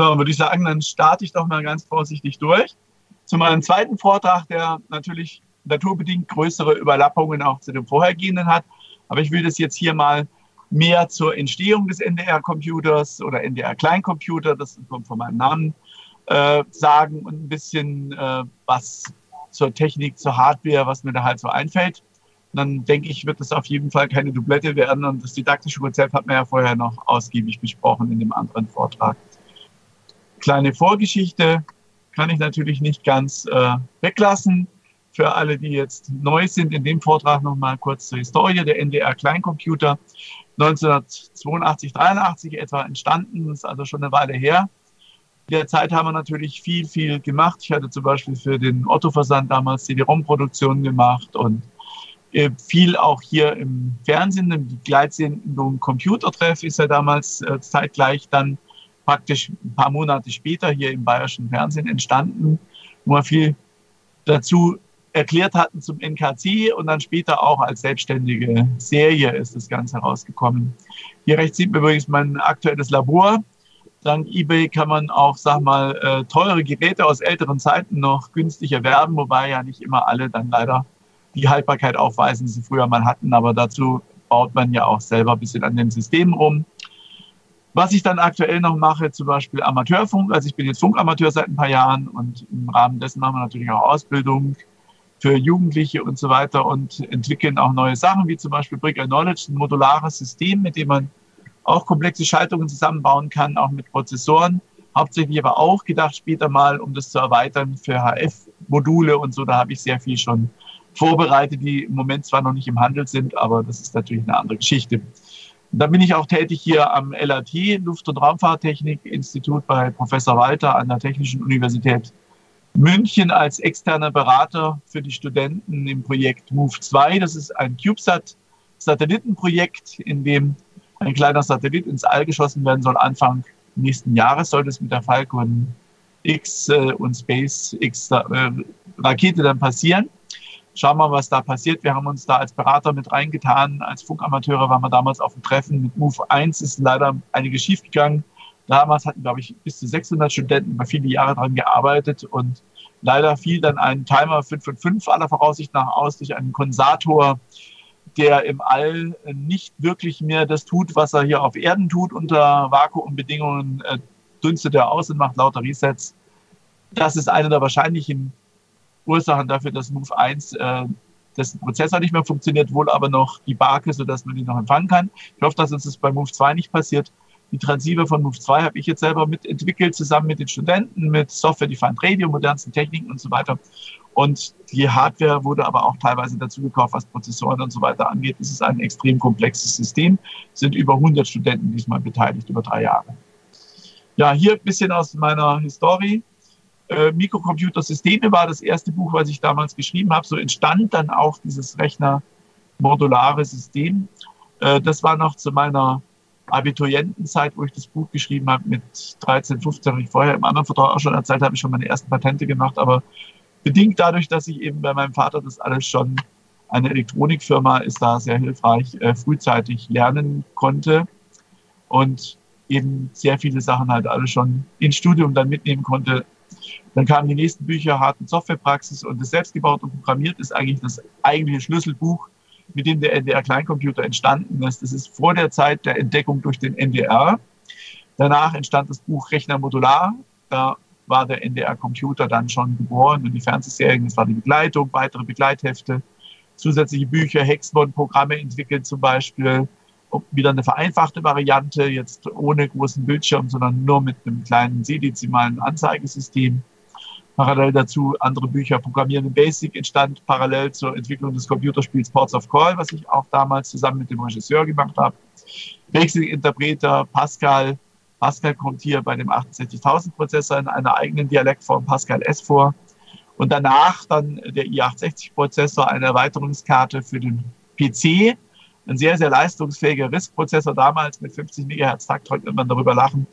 So, würde ich sagen, dann starte ich doch mal ganz vorsichtig durch. Zu meinem zweiten Vortrag, der natürlich naturbedingt größere Überlappungen auch zu dem vorhergehenden hat. Aber ich will das jetzt hier mal mehr zur Entstehung des NDR-Computers oder NDR-Kleincomputer, das kommt von meinem Namen, sagen und ein bisschen was zur Technik, zur Hardware, was mir da halt so einfällt. Und dann denke ich, wird das auf jeden Fall keine Doublette werden. Und das didaktische Konzept hat man ja vorher noch ausgiebig besprochen in dem anderen Vortrag. Kleine Vorgeschichte kann ich natürlich nicht ganz weglassen. Für alle, die jetzt neu sind, in dem Vortrag noch mal kurz zur Historie. Der NDR-Kleincomputer 1982, 83 etwa entstanden, das ist also schon eine Weile her. In der Zeit haben wir natürlich viel gemacht. Ich hatte zum Beispiel für den Otto-Versand damals CD-ROM-Produktionen gemacht und viel auch hier im Fernsehen. Die Gleitsendung Computertreff ist ja damals zeitgleich dann praktisch ein paar Monate später hier im bayerischen Fernsehen entstanden, wo wir viel dazu erklärt hatten zum NKC und dann später auch als selbstständige Serie ist das Ganze herausgekommen. Hier rechts sieht man übrigens mein aktuelles Labor. Dank eBay kann man auch, teure Geräte aus älteren Zeiten noch günstig erwerben, wobei ja nicht immer alle dann leider die Haltbarkeit aufweisen, die sie früher mal hatten. Aber dazu baut man ja auch selber ein bisschen an den Systemen rum. Was ich dann aktuell noch mache, zum Beispiel Amateurfunk. Also ich bin jetzt Funkamateur seit ein paar Jahren und im Rahmen dessen machen wir natürlich auch Ausbildung für Jugendliche und so weiter und entwickeln auch neue Sachen, wie zum Beispiel Brick Knowledge, ein modulares System, mit dem man auch komplexe Schaltungen zusammenbauen kann, auch mit Prozessoren. Hauptsächlich aber auch gedacht später mal, um das zu erweitern für HF-Module und so. Da habe ich sehr viel schon vorbereitet, die im Moment zwar noch nicht im Handel sind, aber das ist natürlich eine andere Geschichte. Und dann bin ich auch tätig hier am LAT, Luft- und Raumfahrttechnik-Institut bei Professor Walter an der Technischen Universität München als externer Berater für die Studenten im Projekt MOVE-2. Das ist ein CubeSat-Satellitenprojekt, in dem ein kleiner Satellit ins All geschossen werden soll. Anfang nächsten Jahres soll das mit der Falcon X und SpaceX Rakete dann passieren. Schauen wir mal, was da passiert. Wir haben uns da als Berater mit reingetan. Als Funkamateure waren wir damals auf dem Treffen mit MOVE-1. Ist leider einiges schiefgegangen. Damals hatten, glaube ich, bis zu 600 Studenten über viele Jahre daran gearbeitet und leider fiel dann ein Timer 555 aller Voraussicht nach aus durch einen Kondensator, der im All nicht wirklich mehr das tut, was er hier auf Erden tut. Unter Vakuumbedingungen dünstet er aus und macht lauter Resets. Das ist eine der wahrscheinlichen Ursachen dafür, dass MOVE-1 dessen Prozessor nicht mehr funktioniert, wohl aber noch die Barke, sodass man die noch empfangen kann. Ich hoffe, dass uns das bei MOVE-2 nicht passiert. Die Transceiver von MOVE-2 habe ich jetzt selber mitentwickelt, zusammen mit den Studenten, mit Software-Defined Radio, modernsten Techniken und so weiter. Und die Hardware wurde aber auch teilweise dazu gekauft, was Prozessoren und so weiter angeht. Es ist ein extrem komplexes System. Es sind über 100 Studenten diesmal beteiligt, über 3 Jahre. Ja, hier ein bisschen aus meiner Historie. Mikrocomputersysteme war das erste Buch, was ich damals geschrieben habe. So entstand dann auch dieses Rechner-modulare System. Das war noch zu meiner Abiturientenzeit, wo ich das Buch geschrieben habe, mit 13, 15, ich vorher im anderen Vertrag auch schon erzählt habe, ich schon meine ersten Patente gemacht, aber bedingt dadurch, dass ich eben bei meinem Vater das alles schon, eine Elektronikfirma ist da sehr hilfreich, frühzeitig lernen konnte und eben sehr viele Sachen halt alle schon ins Studium dann mitnehmen konnte. Dann kamen die nächsten Bücher, Hard- und Softwarepraxis und das Selbstgebaut und Programmiert ist eigentlich das eigentliche Schlüsselbuch, mit dem der NDR-Kleincomputer entstanden ist. Das ist vor der Zeit der Entdeckung durch den NDR. Danach entstand das Buch Rechner modular. Da war der NDR-Computer dann schon geboren und die Fernsehserien, das war die Begleitung, weitere Begleithefte, zusätzliche Bücher, Hexmon-Programme entwickelt zum Beispiel, wieder eine vereinfachte Variante, jetzt ohne großen Bildschirm, sondern nur mit einem kleinen sedezimalen Anzeigesystem. Parallel dazu andere Bücher, Programmieren in Basic entstand parallel zur Entwicklung des Computerspiels Ports of Call, was ich auch damals zusammen mit dem Regisseur gemacht habe. Wechselinterpreter, Pascal. Pascal kommt hier bei dem 68000 Prozessor in einer eigenen Dialektform Pascal S vor. Und danach dann der i860 Prozessor, eine Erweiterungskarte für den PC. Ein sehr, sehr leistungsfähiger RISC-Prozessor damals mit 50 MHz Takt, heute wird man darüber lachen.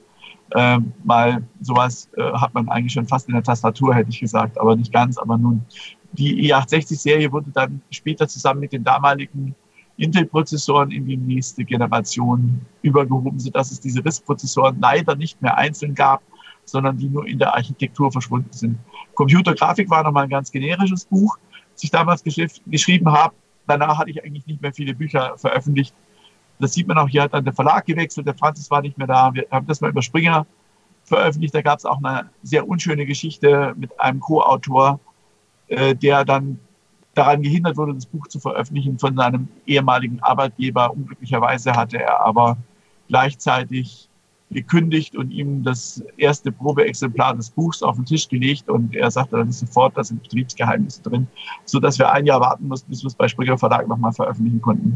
Weil sowas hat man eigentlich schon fast in der Tastatur, hätte ich gesagt, aber nicht ganz. Aber nun, die i860-Serie wurde dann später zusammen mit den damaligen Intel-Prozessoren in die nächste Generation übergehoben, sodass es diese RISC-Prozessoren leider nicht mehr einzeln gab, sondern die nur in der Architektur verschwunden sind. Computergrafik war nochmal ein ganz generisches Buch, das ich damals geschrieben habe. Danach hatte ich eigentlich nicht mehr viele Bücher veröffentlicht. Das sieht man auch, hier hat dann der Verlag gewechselt, der Franzis war nicht mehr da. Wir haben das mal über Springer veröffentlicht. Da gab es auch eine sehr unschöne Geschichte mit einem Co-Autor, der dann daran gehindert wurde, das Buch zu veröffentlichen von seinem ehemaligen Arbeitgeber. Unglücklicherweise hatte er aber gleichzeitig gekündigt und ihm das erste Probeexemplar des Buchs auf den Tisch gelegt und er sagte dann sofort, da sind Betriebsgeheimnisse drin, sodass wir ein Jahr warten mussten, bis wir es bei Springer Verlag nochmal veröffentlichen konnten.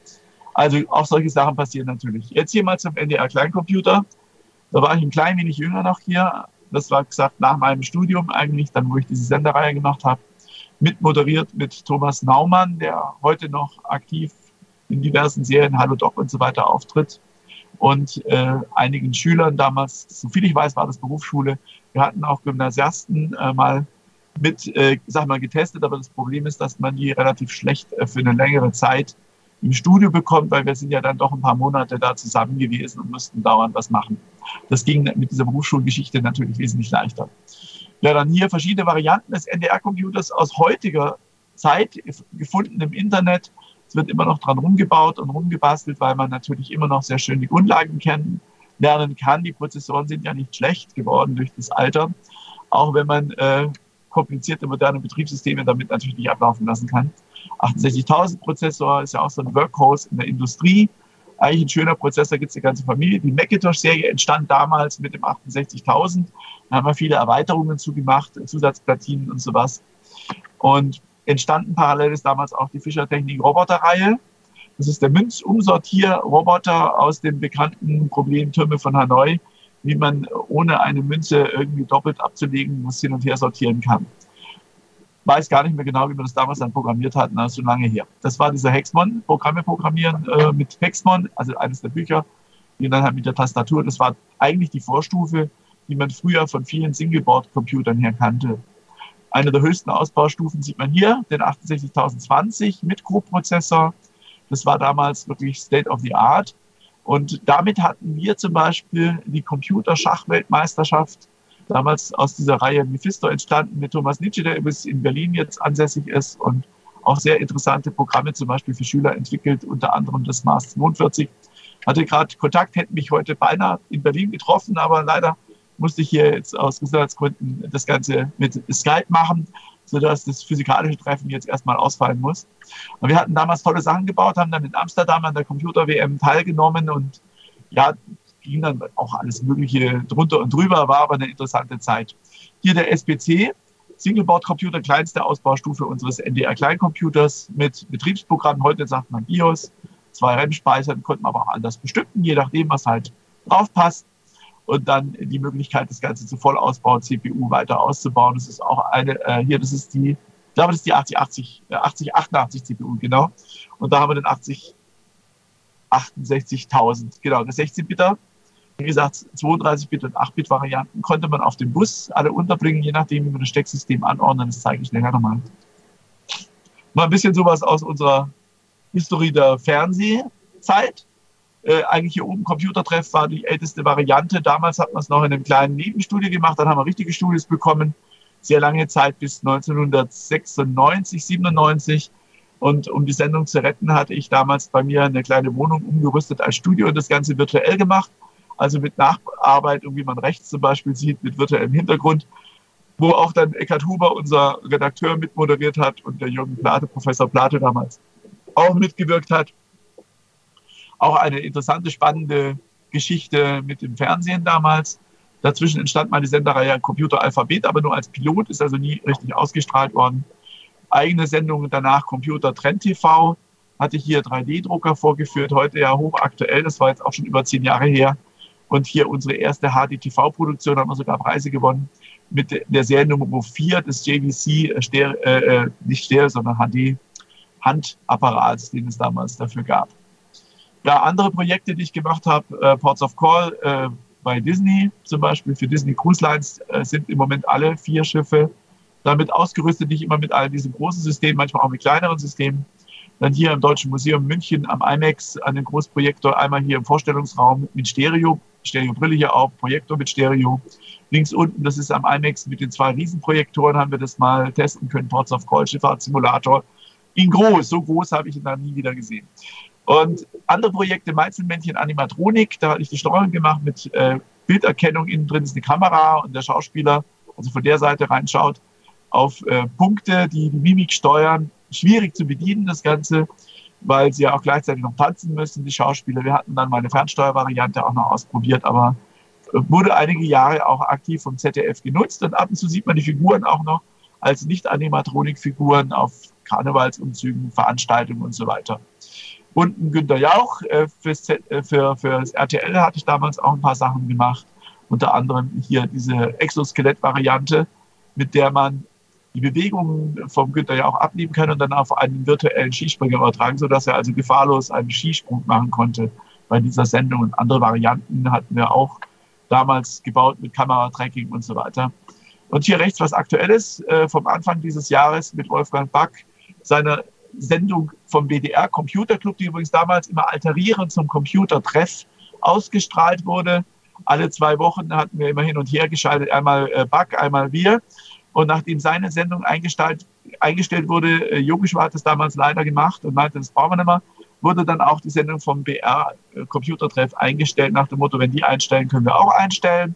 Also auch solche Sachen passieren natürlich. Jetzt hier mal zum NDR Kleincomputer. Da war ich ein klein wenig jünger noch hier. Das war gesagt nach meinem Studium eigentlich, dann wo ich diese Sendereihe gemacht habe. Mitmoderiert mit Thomas Naumann, der heute noch aktiv in diversen Serien, Hallo Doc und so weiter auftritt. Und einigen Schülern damals, soviel ich weiß, war das Berufsschule. Wir hatten auch Gymnasiasten mal mit, getestet, aber das Problem ist, dass man die relativ schlecht für eine längere Zeit im Studio bekommt, weil wir sind ja dann doch ein paar Monate da zusammen gewesen und mussten dauernd was machen. Das ging mit dieser Berufsschulgeschichte natürlich wesentlich leichter. Ja, dann hier verschiedene Varianten des NDR-Computers aus heutiger Zeit gefunden im Internet. Es wird immer noch dran rumgebaut und rumgebastelt, weil man natürlich immer noch sehr schön die Grundlagen lernen kann. Die Prozessoren sind ja nicht schlecht geworden durch das Alter, auch wenn man komplizierte moderne Betriebssysteme damit natürlich nicht ablaufen lassen kann. 68000 Prozessor ist ja auch so ein Workhorse in der Industrie. Eigentlich ein schöner Prozessor, gibt es die ganze Familie. Die Macintosh-Serie entstand damals mit dem 68000. Da haben wir viele Erweiterungen zugemacht, Zusatzplatinen und sowas. Und entstanden parallel ist damals auch die Fischer-Technik-Roboter-Reihe. Das ist der Münzumsortierroboter aus dem bekannten Problem Türme von Hanoi, wie man ohne eine Münze irgendwie doppelt abzulegen muss, hin und her sortieren kann. Weiß gar nicht mehr genau, wie man das damals dann programmiert hat, das ist schon lange her. Das war dieser Hexmon, Programme programmieren mit Hexmon, also eines der Bücher, die dann halt mit der Tastatur, das war eigentlich die Vorstufe, die man früher von vielen Singleboard-Computern her kannte. Eine der höchsten Ausbaustufen sieht man hier, den 68020 mit Co-Prozessor. Das war damals wirklich State of the Art. Und damit hatten wir zum Beispiel die Computerschachweltmeisterschaft, damals aus dieser Reihe Mephisto entstanden mit Thomas Nitsche, der übrigens in Berlin jetzt ansässig ist und auch sehr interessante Programme zum Beispiel für Schüler entwickelt, unter anderem das Mars 42. Hatte gerade Kontakt, hätte mich heute beinahe in Berlin getroffen, aber leider musste ich hier jetzt aus Gesundheitsgründen das Ganze mit Skype machen, sodass das physikalische Treffen jetzt erstmal ausfallen muss. Und wir hatten damals tolle Sachen gebaut, haben dann in Amsterdam an der Computer-WM teilgenommen und ja, ging dann auch alles Mögliche drunter und drüber, war aber eine interessante Zeit. Hier der SPC, Singleboard-Computer, kleinste Ausbaustufe unseres NDR-Kleincomputers mit Betriebsprogrammen. Heute sagt man BIOS, 2 RAM-Speichern, konnten wir aber auch anders bestücken, je nachdem, was halt drauf passt. Und dann die Möglichkeit, das Ganze zu Vollausbau CPU weiter auszubauen. Das ist auch eine, hier, das ist die, ich glaube, das ist die 8088 CPU, genau. Und da haben wir den 68000, genau, der 16-Bitter. Wie gesagt, 32-Bit und 8-Bit-Varianten konnte man auf dem Bus alle unterbringen, je nachdem, wie man das Stecksystem anordnet. Das zeige ich nachher nochmal. Mal ein bisschen sowas aus unserer Historie der Fernsehzeit. Eigentlich hier oben Computertreff war die älteste Variante. Damals hat man es noch in einem kleinen Nebenstudio gemacht, dann haben wir richtige Studios bekommen. Sehr lange Zeit bis 1996, 97. Und um die Sendung zu retten, hatte ich damals bei mir eine kleine Wohnung umgerüstet als Studio und das Ganze virtuell gemacht. Also mit Nachbearbeitung, wie man rechts zum Beispiel sieht, mit virtuellem Hintergrund, wo auch dann Eckhard Huber, unser Redakteur, mitmoderiert hat und der Jürgen Plate, Professor Plate damals auch mitgewirkt hat. Auch eine interessante, spannende Geschichte mit dem Fernsehen damals. Dazwischen entstand mal die Sendereihe Computer Alphabet, aber nur als Pilot, ist also nie richtig ausgestrahlt worden. Eigene Sendungen danach Computer Trend TV, hatte ich hier 3D-Drucker vorgeführt, heute ja hochaktuell, das war jetzt auch schon über 10 Jahre her. Und hier unsere erste HD-TV-Produktion, haben wir sogar Preise gewonnen, mit der Seriennummer 4 des JVC, nicht Stereo, sondern HD-Handapparats, den es damals dafür gab. Ja, andere Projekte, die ich gemacht habe, Ports of Call bei Disney, zum Beispiel für Disney Cruise Lines, sind im Moment alle 4 Schiffe damit ausgerüstet, nicht immer mit all diesen großen Systemen, manchmal auch mit kleineren Systemen. Dann hier im Deutschen Museum München am IMAX einen Großprojektor, einmal hier im Vorstellungsraum mit Stereobrille hier auch, Projektor mit Stereo. Links unten, das ist am IMAX mit den 2 Riesenprojektoren, haben wir das mal testen können, Ports of Call, Schifffahrtssimulator. In groß, so groß habe ich ihn dann nie wieder gesehen. Und andere Projekte, Meizelmännchen Animatronik, da hatte ich die Steuerung gemacht mit Bilderkennung, innen drin ist eine Kamera und der Schauspieler, also von der Seite reinschaut, auf Punkte, die Mimik steuern. Schwierig zu bedienen, das Ganze, weil sie ja auch gleichzeitig noch tanzen müssen, die Schauspieler. Wir hatten dann mal eine Fernsteuervariante auch noch ausprobiert, aber wurde einige Jahre auch aktiv vom ZDF genutzt. Und ab und zu sieht man die Figuren auch noch als Nicht-Animatronik-Figuren auf Karnevalsumzügen, Veranstaltungen und so weiter. Und ein Günter Jauch, fürs RTL hatte ich damals auch ein paar Sachen gemacht. Unter anderem hier diese Exoskelett-Variante, mit der man die Bewegungen vom Günter Jauch abnehmen kann und dann auf einen virtuellen Skispringer übertragen, sodass er also gefahrlos einen Skisprung machen konnte bei dieser Sendung. Und andere Varianten hatten wir auch damals gebaut mit Kameratracking und so weiter. Und hier rechts was Aktuelles vom Anfang dieses Jahres mit Wolfgang Back, seiner Sendung vom WDR Computer Club, die übrigens damals immer alterierend zum Computertreff ausgestrahlt wurde. Alle 2 Wochen hatten wir immer hin und her geschaltet, einmal Back, einmal wir. Und nachdem seine Sendung eingestellt wurde, Jogisch hat es damals leider gemacht und meinte, das brauchen wir nicht mehr, wurde dann auch die Sendung vom BR Computertreff eingestellt, nach dem Motto, wenn die einstellen, können wir auch einstellen.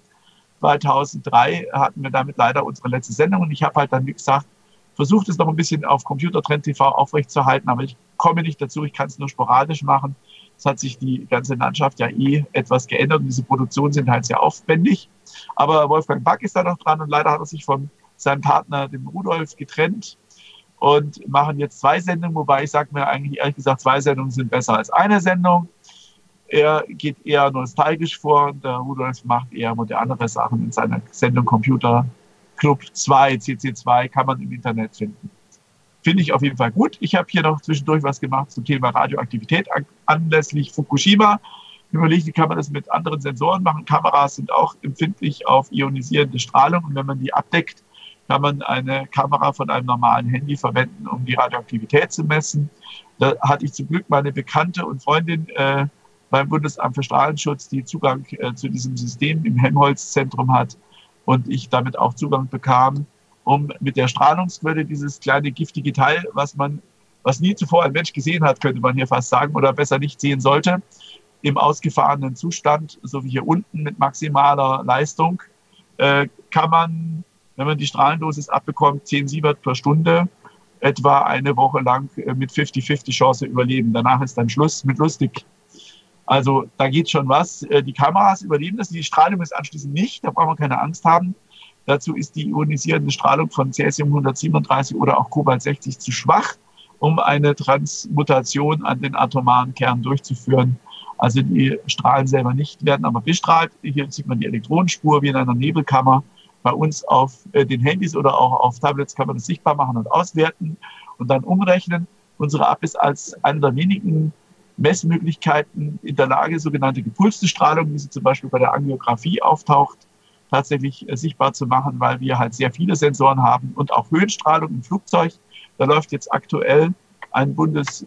2003 hatten wir damit leider unsere letzte Sendung und ich habe halt dann, wie gesagt, versucht es noch ein bisschen auf Computertrend TV aufrechtzuerhalten, aber ich komme nicht dazu, ich kann es nur sporadisch machen. Es hat sich die ganze Landschaft ja etwas geändert und diese Produktionen sind halt sehr aufwendig. Aber Wolfgang Back ist da noch dran und leider hat er sich von seinem Partner, dem Rudolf, getrennt und machen jetzt 2 Sendungen, wobei ich sage mir eigentlich ehrlich gesagt, 2 Sendungen sind besser als eine Sendung. Er geht eher nostalgisch vor und der Rudolf macht eher modernere Sachen in seiner Sendung Computer Club 2, CC2, kann man im Internet finden. Finde ich auf jeden Fall gut. Ich habe hier noch zwischendurch was gemacht zum Thema Radioaktivität anlässlich Fukushima. Überlegt, wie kann man das mit anderen Sensoren machen. Kameras sind auch empfindlich auf ionisierende Strahlung und wenn man die abdeckt, kann man eine Kamera von einem normalen Handy verwenden, um die Radioaktivität zu messen. Da hatte ich zum Glück meine Bekannte und Freundin beim Bundesamt für Strahlenschutz, die Zugang zu diesem System im Helmholtz-Zentrum hat und ich damit auch Zugang bekam, um mit der Strahlungsquelle dieses kleine giftige Teil, was nie zuvor ein Mensch gesehen hat, könnte man hier fast sagen, oder besser nicht sehen sollte, im ausgefahrenen Zustand, so wie hier unten mit maximaler Leistung, kann man, wenn man die Strahlendosis abbekommt, 10 Sievert per Stunde, etwa eine Woche lang mit 50-50 Chance überleben. Danach ist dann Schluss mit lustig. Also da geht schon was. Die Kameras überleben das, die Strahlung ist anschließend nicht, da braucht man keine Angst haben. Dazu ist die ionisierende Strahlung von Cäsium 137 oder auch Cobalt 60 zu schwach, um eine Transmutation an den atomaren Kern durchzuführen. Also die Strahlen selber nicht, werden aber bestrahlt. Hier sieht man die Elektronenspur wie in einer Nebelkammer. Bei uns auf den Handys oder auch auf Tablets kann man das sichtbar machen und auswerten und dann umrechnen. Unsere App ist als eine der wenigen Messmöglichkeiten in der Lage, sogenannte gepulste Strahlung, wie sie zum Beispiel bei der Angiografie auftaucht, tatsächlich sichtbar zu machen, weil wir halt sehr viele Sensoren haben und auch Höhenstrahlung im Flugzeug. Da läuft jetzt aktuell ein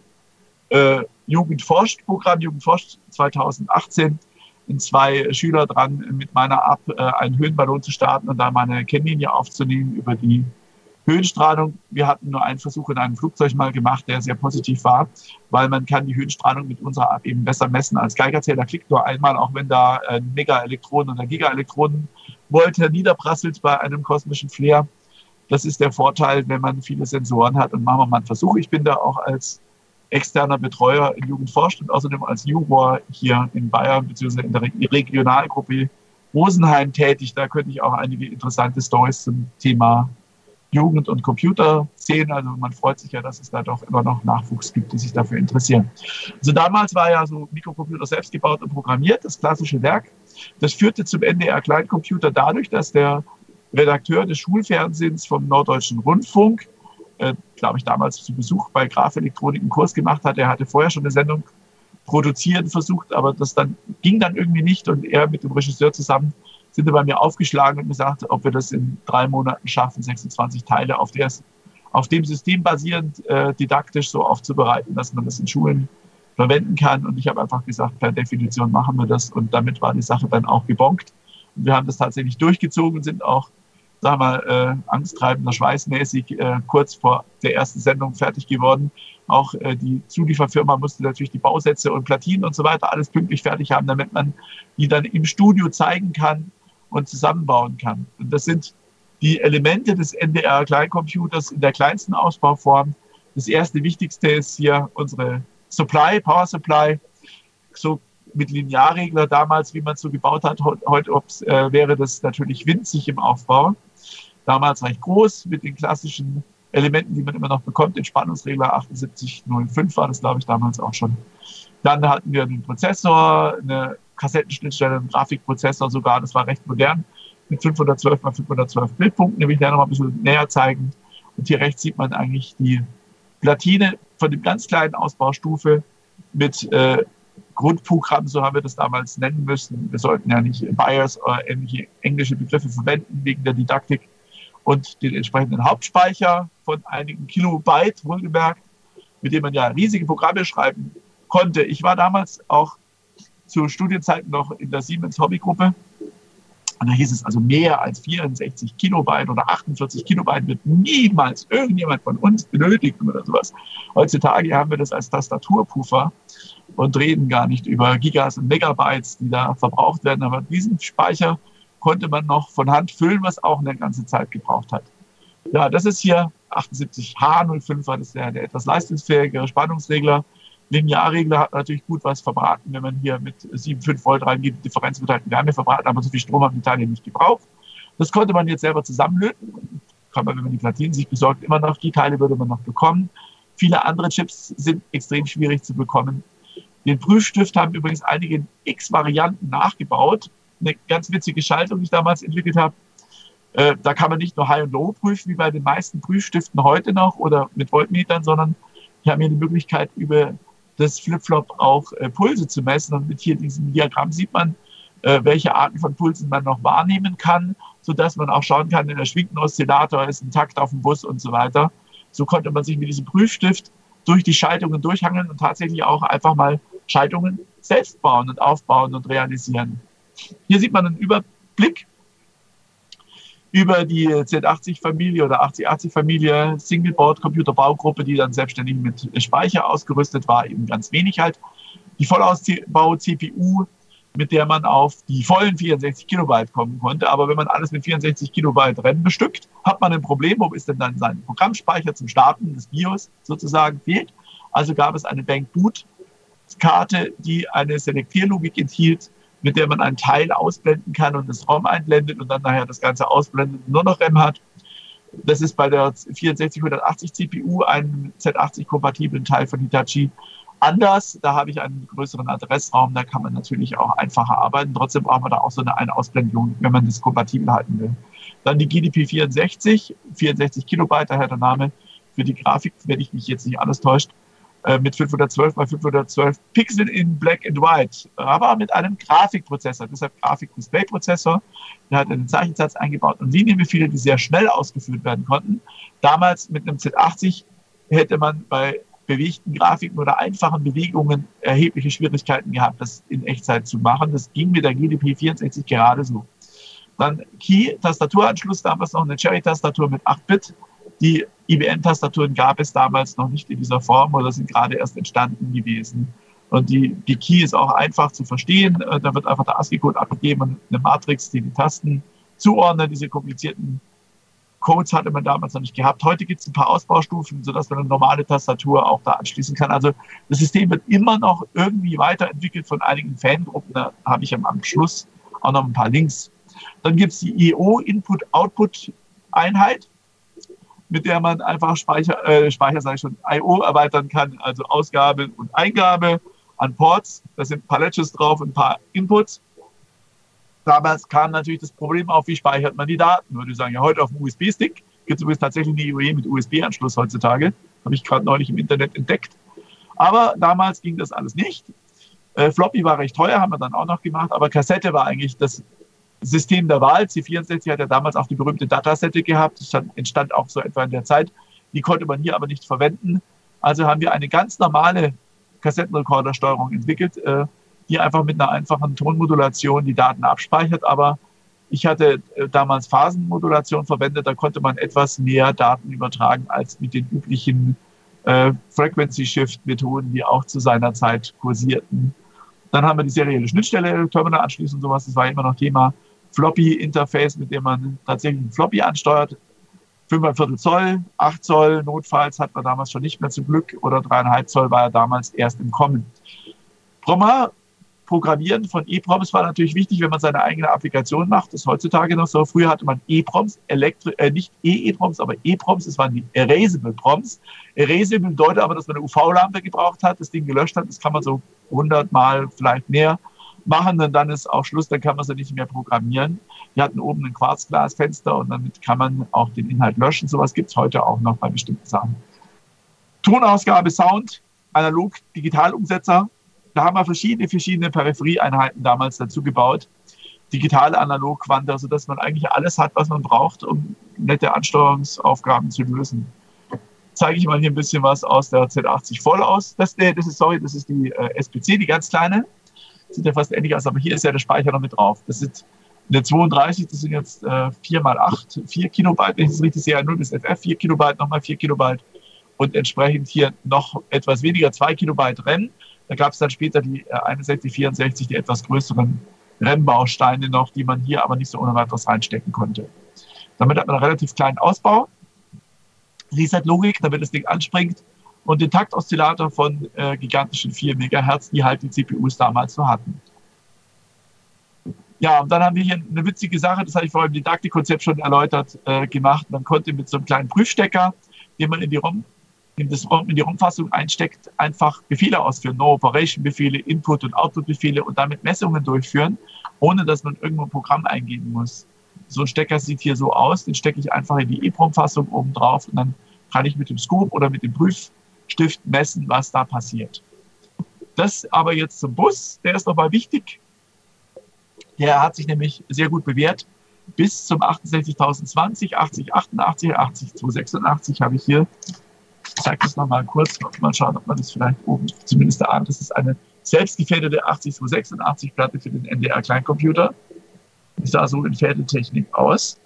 Bundesjugendforscht-Programm, Jugendforscht 2018, in 2 Schüler dran, mit meiner App einen Höhenballon zu starten und da meine Kennlinie aufzunehmen über die Höhenstrahlung. Wir hatten nur einen Versuch in einem Flugzeug mal gemacht, der sehr positiv war, weil man kann die Höhenstrahlung mit unserer App eben besser messen als Geigerzähler. Klickt nur einmal, auch wenn da ein Megaelektronen oder Gigaelektronenvolt niederprasselt bei einem kosmischen Flair. Das ist der Vorteil, wenn man viele Sensoren hat und machen wir mal einen Versuch. Ich bin da auch als externer Betreuer in Jugendforscht und außerdem als Juror hier in Bayern bzw. in der Regionalgruppe Rosenheim tätig. Da könnte ich auch einige interessante Storys zum Thema Jugend und Computer sehen. Also man freut sich ja, dass es da doch immer noch Nachwuchs gibt, die sich dafür interessieren. Also damals war ja so Mikrocomputer selbst gebaut und programmiert, das klassische Werk. Das führte zum NDR Kleincomputer dadurch, dass der Redakteur des Schulfernsehens vom Norddeutschen Rundfunk, glaube ich, damals zu Besuch bei Graphelektronik einen Kurs gemacht hat. Er hatte vorher schon eine Sendung produzieren versucht, aber das ging dann irgendwie nicht und er mit dem Regisseur zusammen sind bei mir aufgeschlagen und gesagt, ob wir das in 3 Monaten schaffen, 26 Teile auf auf dem System basierend didaktisch so aufzubereiten, dass man das in Schulen verwenden kann. Und ich habe einfach gesagt, per Definition machen wir das. Und damit war die Sache dann auch gebongt. Und wir haben das tatsächlich durchgezogen, sind auch, sagen wir mal, angsttreibender, schweißmäßig kurz vor der ersten Sendung fertig geworden. Auch die Zulieferfirma musste natürlich die Bausätze und Platinen und so weiter alles pünktlich fertig haben, damit man die dann im Studio zeigen kann und zusammenbauen kann. Und das sind die Elemente des NDR-Kleincomputers in der kleinsten Ausbauform. Das erste Wichtigste ist hier unsere Power Supply, so mit Linearregler damals, wie man es so gebaut hat. Heute wäre das natürlich winzig im Aufbau. Damals recht groß mit den klassischen Elementen, die man immer noch bekommt. Den Spannungsregler 7805 war das, glaube ich, damals auch schon. Dann hatten wir einen Prozessor, eine Kassettenschnittstelle, einen Grafikprozessor sogar. Das war recht modern mit 512 x 512 Bildpunkten. Den will ich ja noch mal ein bisschen näher zeigen. Und hier rechts sieht man eigentlich die Platine von dem ganz kleinen Ausbaustufe mit Grundprogramm, so haben wir das damals nennen müssen. Wir sollten ja nicht BIOS oder ähnliche englische Begriffe verwenden wegen der Didaktik. Und den entsprechenden Hauptspeicher von einigen Kilobyte, wohlgemerkt, mit dem man ja riesige Programme schreiben konnte. Ich war damals auch zu Studienzeiten noch in der Siemens Hobbygruppe. Und da hieß es also, mehr als 64 Kilobyte oder 48 Kilobyte wird niemals irgendjemand von uns benötigen oder sowas. Heutzutage haben wir das als Tastaturpuffer und reden gar nicht über Gigas und Megabytes, die da verbraucht werden. Aber diesen Speicher konnte man noch von Hand füllen, was auch eine ganze Zeit gebraucht hat. Ja, das ist hier 78H05, das ist der etwas leistungsfähigere Spannungsregler. Linearregler hat natürlich gut was verbraten, wenn man hier mit 7,5 Volt reingeht. Die Differenz wird halt in Wärme verbraten, aber so viel Strom haben die Teile nicht gebraucht. Das konnte man jetzt selber zusammenlöten. Kann man, wenn man die Platinen sich besorgt, immer noch. Die Teile würde man noch bekommen. Viele andere Chips sind extrem schwierig zu bekommen. Den Prüfstift haben übrigens einige in X-Varianten nachgebaut. Eine ganz witzige Schaltung, die ich damals entwickelt habe. Da kann man nicht nur High und Low prüfen, wie bei den meisten Prüfstiften heute noch oder mit Voltmetern, sondern wir haben hier die Möglichkeit, über das Flip-Flop auch Pulse zu messen. Und mit hier diesem Diagramm sieht man, welche Arten von Pulsen man noch wahrnehmen kann, sodass man auch schauen kann, in der schwingt ein Oszillator, ist ein Takt auf dem Bus und so weiter. So konnte man sich mit diesem Prüfstift durch die Schaltungen durchhangeln und tatsächlich auch einfach mal Schaltungen selbst bauen und aufbauen und realisieren. Hier sieht man einen Überblick über die Z80-Familie oder 8080-Familie, Singleboard-Computerbaugruppe, die dann selbstständig mit Speicher ausgerüstet war, eben ganz wenig halt. Die Vollausbau-CPU, mit der man auf die vollen 64 Kilobyte kommen konnte. Aber wenn man alles mit 64 Kilobyte Rennen bestückt, hat man ein Problem. Wo ist denn dann sein Programmspeicher zum Starten des BIOS sozusagen fehlt? Also gab es eine Bank-Boot-Karte, die eine Selektierlogik enthielt, mit der man einen Teil ausblenden kann und das ROM einblendet und dann nachher das Ganze ausblendet und nur noch RAM hat. Das ist bei der 6480 CPU, einem Z80-kompatiblen Teil von Hitachi, anders. Da habe ich einen größeren Adressraum, da kann man natürlich auch einfacher arbeiten. Trotzdem braucht man da auch so eine Ausblendung, wenn man das kompatibel halten will. Dann die GDP 64 Kilobyte, daher der Name für die Grafik, wenn ich mich jetzt nicht alles täuscht, mit 512 x 512 Pixel in Black and White, aber mit einem Grafikprozessor, deshalb Grafik-Display-Prozessor. Der hat einen Zeichensatz eingebaut und Linienbefehle, die sehr schnell ausgeführt werden konnten. Damals mit einem Z80 hätte man bei bewegten Grafiken oder einfachen Bewegungen erhebliche Schwierigkeiten gehabt, das in Echtzeit zu machen. Das ging mit der GDP 64 gerade so. Dann Key-Tastaturanschluss, damals noch eine Cherry-Tastatur mit 8-Bit. Die IBM-Tastaturen gab es damals noch nicht in dieser Form oder sind gerade erst entstanden gewesen. Und die Key ist auch einfach zu verstehen. Da wird einfach der ASCII-Code abgegeben und eine Matrix, die Tasten zuordnet. Diese komplizierten Codes hatte man damals noch nicht gehabt. Heute gibt es ein paar Ausbaustufen, sodass man eine normale Tastatur auch da anschließen kann. Also das System wird immer noch irgendwie weiterentwickelt von einigen Fangruppen. Da habe ich am Schluss auch noch ein paar Links. Dann gibt es die IO-Input-Output-Einheit, mit der man einfach I/O erweitern kann, also Ausgabe und Eingabe an Ports. Da sind Paletches drauf und ein paar Inputs. Damals kam natürlich das Problem auf, wie speichert man die Daten. Würde ich sagen, ja, heute auf dem USB-Stick. Gibt es übrigens tatsächlich eine IOE mit USB-Anschluss heutzutage. Habe ich gerade neulich im Internet entdeckt. Aber damals ging das alles nicht. Floppy war recht teuer, haben wir dann auch noch gemacht. Aber Kassette war eigentlich das System der Wahl. C64 hat ja damals auch die berühmte Datasette gehabt. Das entstand auch so etwa in der Zeit. Die konnte man hier aber nicht verwenden. Also haben wir eine ganz normale Kassettenrekordersteuerung entwickelt, die einfach mit einer einfachen Tonmodulation die Daten abspeichert. Aber ich hatte damals Phasenmodulation verwendet, da konnte man etwas mehr Daten übertragen als mit den üblichen Frequency-Shift-Methoden, die auch zu seiner Zeit kursierten. Dann haben wir die serielle Schnittstelle, Terminal anschließen und sowas. Das war immer noch Thema. Floppy-Interface, mit dem man tatsächlich einen Floppy ansteuert. 5,25 Zoll, 8 Zoll, notfalls hat man damals schon nicht mehr zum Glück, oder 3,5 Zoll war ja damals erst im Kommen. Programmieren von EEPROMs war natürlich wichtig, wenn man seine eigene Applikation macht. Das ist heutzutage noch so. Früher hatte man EEPROMs, nicht EEPROMs, aber EEPROMs, das waren die Erasable Proms. Erasable bedeutet aber, dass man eine UV-Lampe gebraucht hat, das Ding gelöscht hat. Das kann man so 100 Mal, vielleicht mehr machen, und dann ist auch Schluss, dann kann man sie nicht mehr programmieren. Die hatten oben ein Quarzglasfenster und damit kann man auch den Inhalt löschen. Sowas gibt es heute auch noch bei bestimmten Sachen. Tonausgabe, Sound, analog, Digitalumsetzer. Da haben wir verschiedene Peripherieeinheiten damals dazu gebaut. Digital, analog, Quanta, sodass man eigentlich alles hat, was man braucht, um nette Ansteuerungsaufgaben zu lösen. Zeige ich mal hier ein bisschen was aus der Z80 voll aus. Das ist die SPC, die ganz kleine. Sieht ja fast ähnlich aus, aber hier ist ja der Speicher noch mit drauf. Das sind eine 32, das sind jetzt 4x8, 4 Kilobyte, wenn ich das richtig sehe, 0 bis FF, 4 Kilobyte, nochmal 4 Kilobyte und entsprechend hier noch etwas weniger, 2 Kilobyte RAM. Da gab es dann später die 6164, die etwas größeren RAM-Bausteine noch, die man hier aber nicht so ohne weiteres reinstecken konnte. Damit hat man einen relativ kleinen Ausbau. Reset-Logik, damit das Ding anspringt, und den Taktoszillator von gigantischen 4 MHz, die halt die CPUs damals so hatten. Ja, und dann haben wir hier eine witzige Sache, das habe ich vorhin im Didaktikkonzept schon erläutert, gemacht. Man konnte mit so einem kleinen Prüfstecker, den man in die ROM-Fassung einsteckt, einfach Befehle ausführen, No-Operation-Befehle, Input- und Output-Befehle und damit Messungen durchführen, ohne dass man irgendwo ein Programm eingeben muss. So ein Stecker sieht hier so aus, den stecke ich einfach in die EEPROM-Fassung oben drauf und dann kann ich mit dem Scope oder mit dem Prüfstift messen, was da passiert. Das aber jetzt zum Bus, der ist nochmal wichtig. Der hat sich nämlich sehr gut bewährt. Bis zum 68020, 8088, 80286 habe ich hier. Ich zeige das nochmal kurz, mal schauen, ob man das vielleicht oben zumindest erahnt. Das ist eine selbstgefädelte 80286-Platte für den NDR-Kleincomputer. Die sah so in Fädeltechnik aus.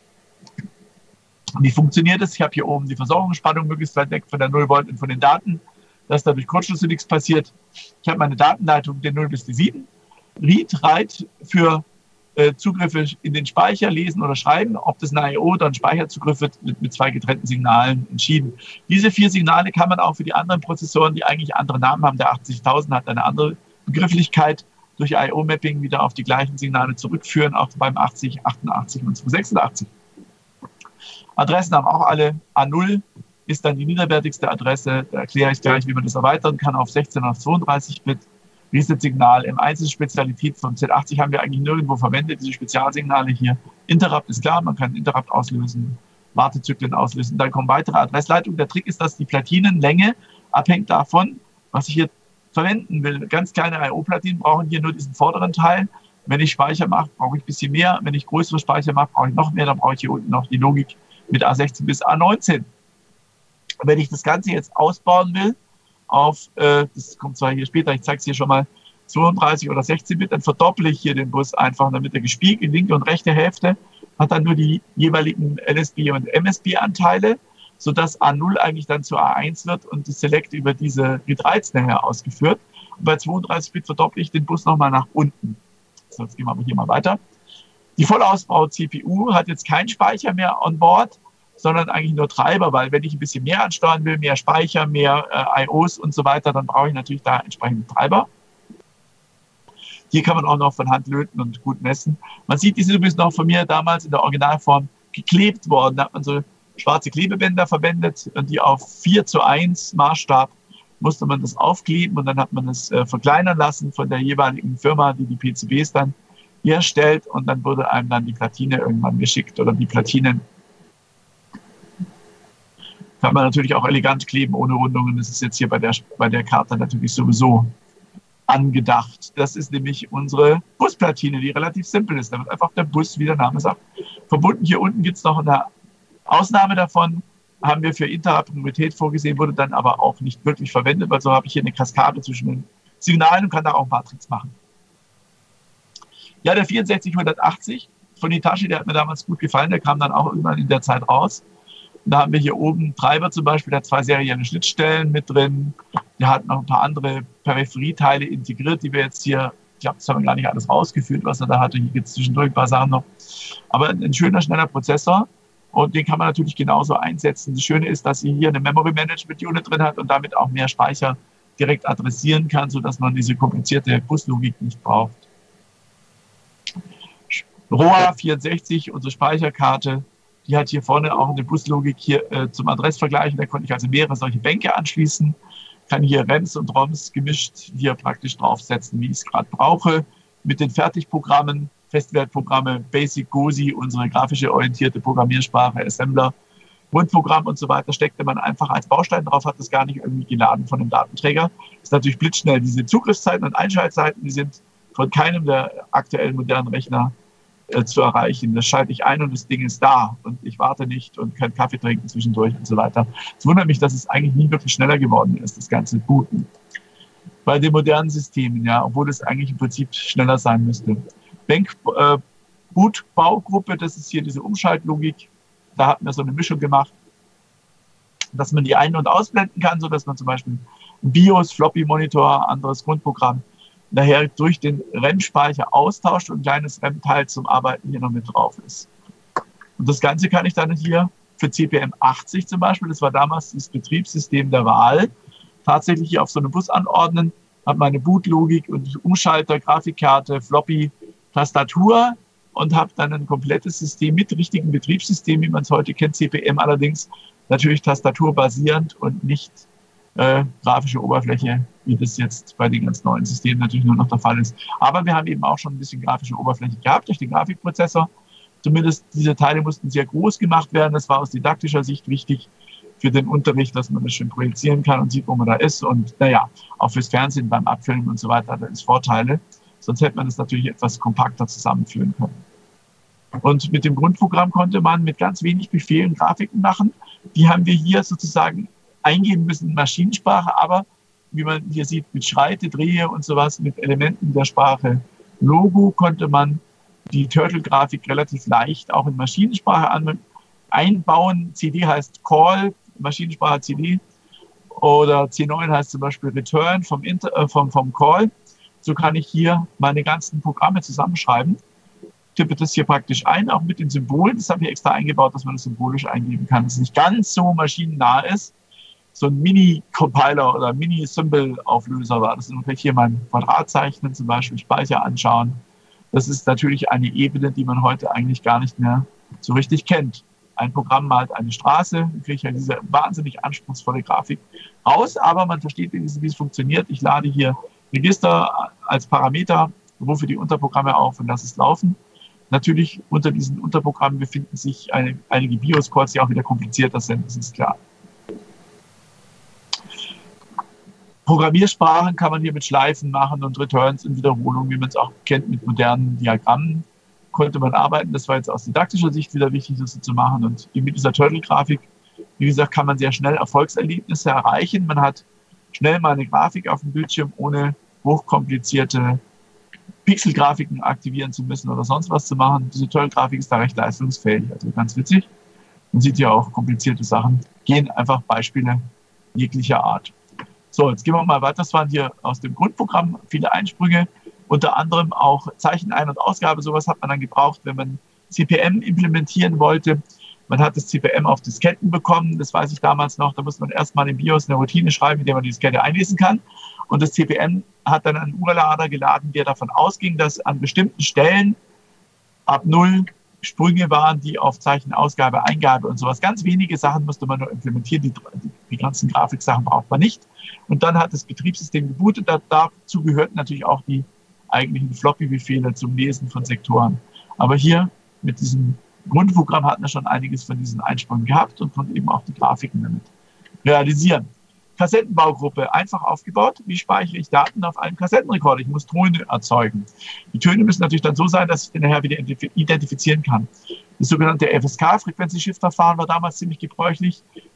Und wie funktioniert das? Ich habe hier oben die Versorgungsspannung möglichst weit weg von der 0 Volt und von den Daten, dass da durch Kurzschlüsse nichts passiert. Ich habe meine Datenleitung der 0 bis die 7. Read, Write für Zugriffe in den Speicher, lesen oder schreiben. Ob das ein I/O oder ein Speicherzugriff wird mit 2 getrennten Signalen entschieden. Diese 4 Signale kann man auch für die anderen Prozessoren, die eigentlich andere Namen haben, der 80000 hat eine andere Begrifflichkeit, durch I/O-Mapping wieder auf die gleichen Signale zurückführen, auch beim 80, 88 und 286. Adressen haben auch alle. A0 ist dann die niederwertigste Adresse. Da erkläre ich gleich, wie man das erweitern kann auf 16 und auf 32 Bit. Reset-Signal. Im Einzelspezialität von Z80 haben wir eigentlich nirgendwo verwendet, diese Spezialsignale hier. Interrupt ist klar, man kann Interrupt auslösen, Wartezyklen auslösen. Dann kommen weitere Adressleitungen. Der Trick ist, dass die Platinenlänge abhängt davon, was ich hier verwenden will. Ganz kleine I/O-Platinen brauchen hier nur diesen vorderen Teil. Wenn ich Speicher mache, brauche ich ein bisschen mehr. Wenn ich größere Speicher mache, brauche ich noch mehr. Dann brauche ich hier unten noch die Logik mit A16 bis A19. Wenn ich das Ganze jetzt ausbauen will, auf, das kommt zwar hier später, ich zeige es hier schon mal, 32 oder 16 Bit, dann verdopple ich hier den Bus einfach, damit er gespiegelt, linke und rechte Hälfte, hat dann nur die jeweiligen LSB und MSB-Anteile, sodass A0 eigentlich dann zu A1 wird und das Select über diese Read-Writes nachher ausgeführt. Und bei 32 Bit verdopple ich den Bus nochmal nach unten. So, jetzt gehen wir aber hier mal weiter. Die Vollausbau-CPU hat jetzt keinen Speicher mehr on board, sondern eigentlich nur Treiber, weil wenn ich ein bisschen mehr ansteuern will, mehr Speicher, mehr I/Os und so weiter, dann brauche ich natürlich da entsprechende Treiber. Hier kann man auch noch von Hand löten und gut messen. Man sieht, die sind übrigens noch von mir damals in der Originalform geklebt worden. Da hat man so schwarze Klebebänder verwendet und die auf 4:1 Maßstab musste man das aufkleben und dann hat man es verkleinern lassen von der jeweiligen Firma, die die PCBs dann herstellt und dann wurde einem dann die Platine irgendwann geschickt oder die Platinen. Kann man natürlich auch elegant kleben ohne Rundungen. Das ist jetzt hier bei der Karte natürlich sowieso angedacht. Das ist nämlich unsere Busplatine, die relativ simpel ist. Da wird einfach der Bus, wie der Name sagt, verbunden. Hier unten gibt es noch eine Ausnahme davon. haben wir für Interoperabilität vorgesehen, wurde dann aber auch nicht wirklich verwendet, weil so habe ich hier eine Kaskade zwischen den Signalen und kann da auch Matrix machen. Ja, der 6480 von Hitachi, der hat mir damals gut gefallen, der kam dann auch irgendwann in der Zeit raus. Und da haben wir hier oben Treiber zum Beispiel, der hat 2 serielle Schnittstellen mit drin. Der hat noch ein paar andere Peripherieteile integriert, die wir jetzt hier, ich glaube, das haben wir gar nicht alles rausgeführt, was er da hatte. Hier gibt es zwischendurch ein paar Sachen noch. Aber ein schöner, schneller Prozessor. Und den kann man natürlich genauso einsetzen. Das Schöne ist, dass sie hier eine Memory Management Unit drin hat und damit auch mehr Speicher direkt adressieren kann, sodass man diese komplizierte Buslogik nicht braucht. ROA 64, unsere Speicherkarte, die hat hier vorne auch eine Buslogik hier zum Adressvergleichen. Da konnte ich also mehrere solche Bänke anschließen. Kann hier RAMs und ROMs gemischt hier praktisch draufsetzen, wie ich es gerade brauche. Mit den Fertigprogrammen, Festwertprogramme, Basic, GOSI, unsere grafische orientierte Programmiersprache, Assembler, Grundprogramm und so weiter, steckte man einfach als Baustein drauf, hat das gar nicht irgendwie geladen von dem Datenträger. Das ist natürlich blitzschnell. Diese Zugriffszeiten und Einschaltzeiten, die sind von keinem der aktuellen modernen Rechner zu erreichen. Das schalte ich ein und das Ding ist da und ich warte nicht und kann Kaffee trinken zwischendurch und so weiter. Es wundert mich, dass es eigentlich nie wirklich schneller geworden ist, das ganze Booten. Bei den modernen Systemen, ja, obwohl es eigentlich im Prinzip schneller sein müsste. Boot-Baugruppe, das ist hier diese Umschaltlogik. Da hatten wir so eine Mischung gemacht, dass man die ein- und ausblenden kann, sodass man zum Beispiel ein BIOS, Floppy-Monitor, anderes Grundprogramm daher durch den RAM-Speicher austauscht und ein kleines RAM-Teil zum Arbeiten hier noch mit drauf ist. Und das Ganze kann ich dann hier für CPM 80 zum Beispiel, das war damals das Betriebssystem der Wahl, tatsächlich hier auf so einem Bus anordnen, habe meine Bootlogik und Umschalter, Grafikkarte, Floppy, Tastatur und habe dann ein komplettes System mit richtigem Betriebssystem, wie man es heute kennt, CPM allerdings natürlich tastaturbasierend und nicht grafische Oberfläche, wie das jetzt bei den ganz neuen Systemen natürlich nur noch der Fall ist. Aber wir haben eben auch schon ein bisschen grafische Oberfläche gehabt durch den Grafikprozessor. Zumindest diese Teile mussten sehr groß gemacht werden. Das war aus didaktischer Sicht wichtig für den Unterricht, dass man das schön projizieren kann und sieht, wo man da ist. Und naja, auch fürs Fernsehen beim Abfilmen und so weiter hat es Vorteile. Sonst hätte man das natürlich etwas kompakter zusammenführen können. Und mit dem Grundprogramm konnte man mit ganz wenig Befehlen Grafiken machen. Die haben wir hier sozusagen eingeben müssen in Maschinensprache, aber wie man hier sieht, mit Schreite, Drehe und sowas, mit Elementen der Sprache Logo konnte man die Turtle-Grafik relativ leicht auch in Maschinensprache einbauen. CD heißt Call, Maschinensprache CD, oder C9 heißt zum Beispiel Return vom Call. So kann ich hier meine ganzen Programme zusammenschreiben. Tippe das hier praktisch ein, auch mit den Symbolen. Das habe ich extra eingebaut, dass man das symbolisch eingeben kann, dass es nicht ganz so maschinennah ist. So ein Mini-Compiler oder Mini-Symbol-Auflöser war das. Und hier mein Quadrat zeichnen, zum Beispiel Speicher anschauen. Das ist natürlich eine Ebene, die man heute eigentlich gar nicht mehr so richtig kennt. Ein Programm malt eine Straße, dann kriege ich ja diese wahnsinnig anspruchsvolle Grafik raus, aber man versteht, wie es funktioniert. Ich lade hier Register als Parameter, rufe die Unterprogramme auf und lasse es laufen. Natürlich unter diesen Unterprogrammen befinden sich einige BIOS-Codes, die auch wieder komplizierter sind, das ist klar. Programmiersprachen kann man hier mit Schleifen machen und Returns und Wiederholungen, wie man es auch kennt mit modernen Diagrammen, konnte man arbeiten. Das war jetzt aus didaktischer Sicht wieder wichtig, das zu machen. Und mit dieser Turtle-Grafik, wie gesagt, kann man sehr schnell Erfolgserlebnisse erreichen. Man hat schnell mal eine Grafik auf dem Bildschirm, ohne hochkomplizierte Pixelgrafiken aktivieren zu müssen oder sonst was zu machen. Diese Turtle-Grafik ist da recht leistungsfähig, also ganz witzig. Man sieht ja auch komplizierte Sachen. Gehen einfach Beispiele jeglicher Art. So, jetzt gehen wir mal weiter. Das waren hier aus dem Grundprogramm viele Einsprünge, unter anderem auch Zeichen-Ein- und Ausgabe. Sowas hat man dann gebraucht, wenn man CPM implementieren wollte. Man hat das CPM auf Disketten bekommen, das weiß ich damals noch. Da musste man erstmal im BIOS eine Routine schreiben, mit der man die Diskette einlesen kann. Und das CPM hat dann einen Urlader geladen, der davon ausging, dass an bestimmten Stellen ab 0 Sprünge waren, die auf Zeichenausgabe, Eingabe und sowas. Ganz wenige Sachen musste man nur implementieren. Die ganzen Grafiksachen braucht man nicht. Und dann hat das Betriebssystem gebootet. Dazu gehörten natürlich auch die eigentlichen Floppy-Befehle zum Lesen von Sektoren. Aber hier mit diesem Grundprogramm hatten wir schon einiges von diesen Einsprüngen gehabt und konnten eben auch die Grafiken damit realisieren. Kassettenbaugruppe, einfach aufgebaut. Wie speichere ich Daten auf einem Kassettenrekorder? Ich muss Töne erzeugen. Die Töne müssen natürlich dann so sein, dass ich den nachher wieder identifizieren kann. Das sogenannte FSK, Frequency-Shift-Verfahren, war damals ziemlich gebräuchlich.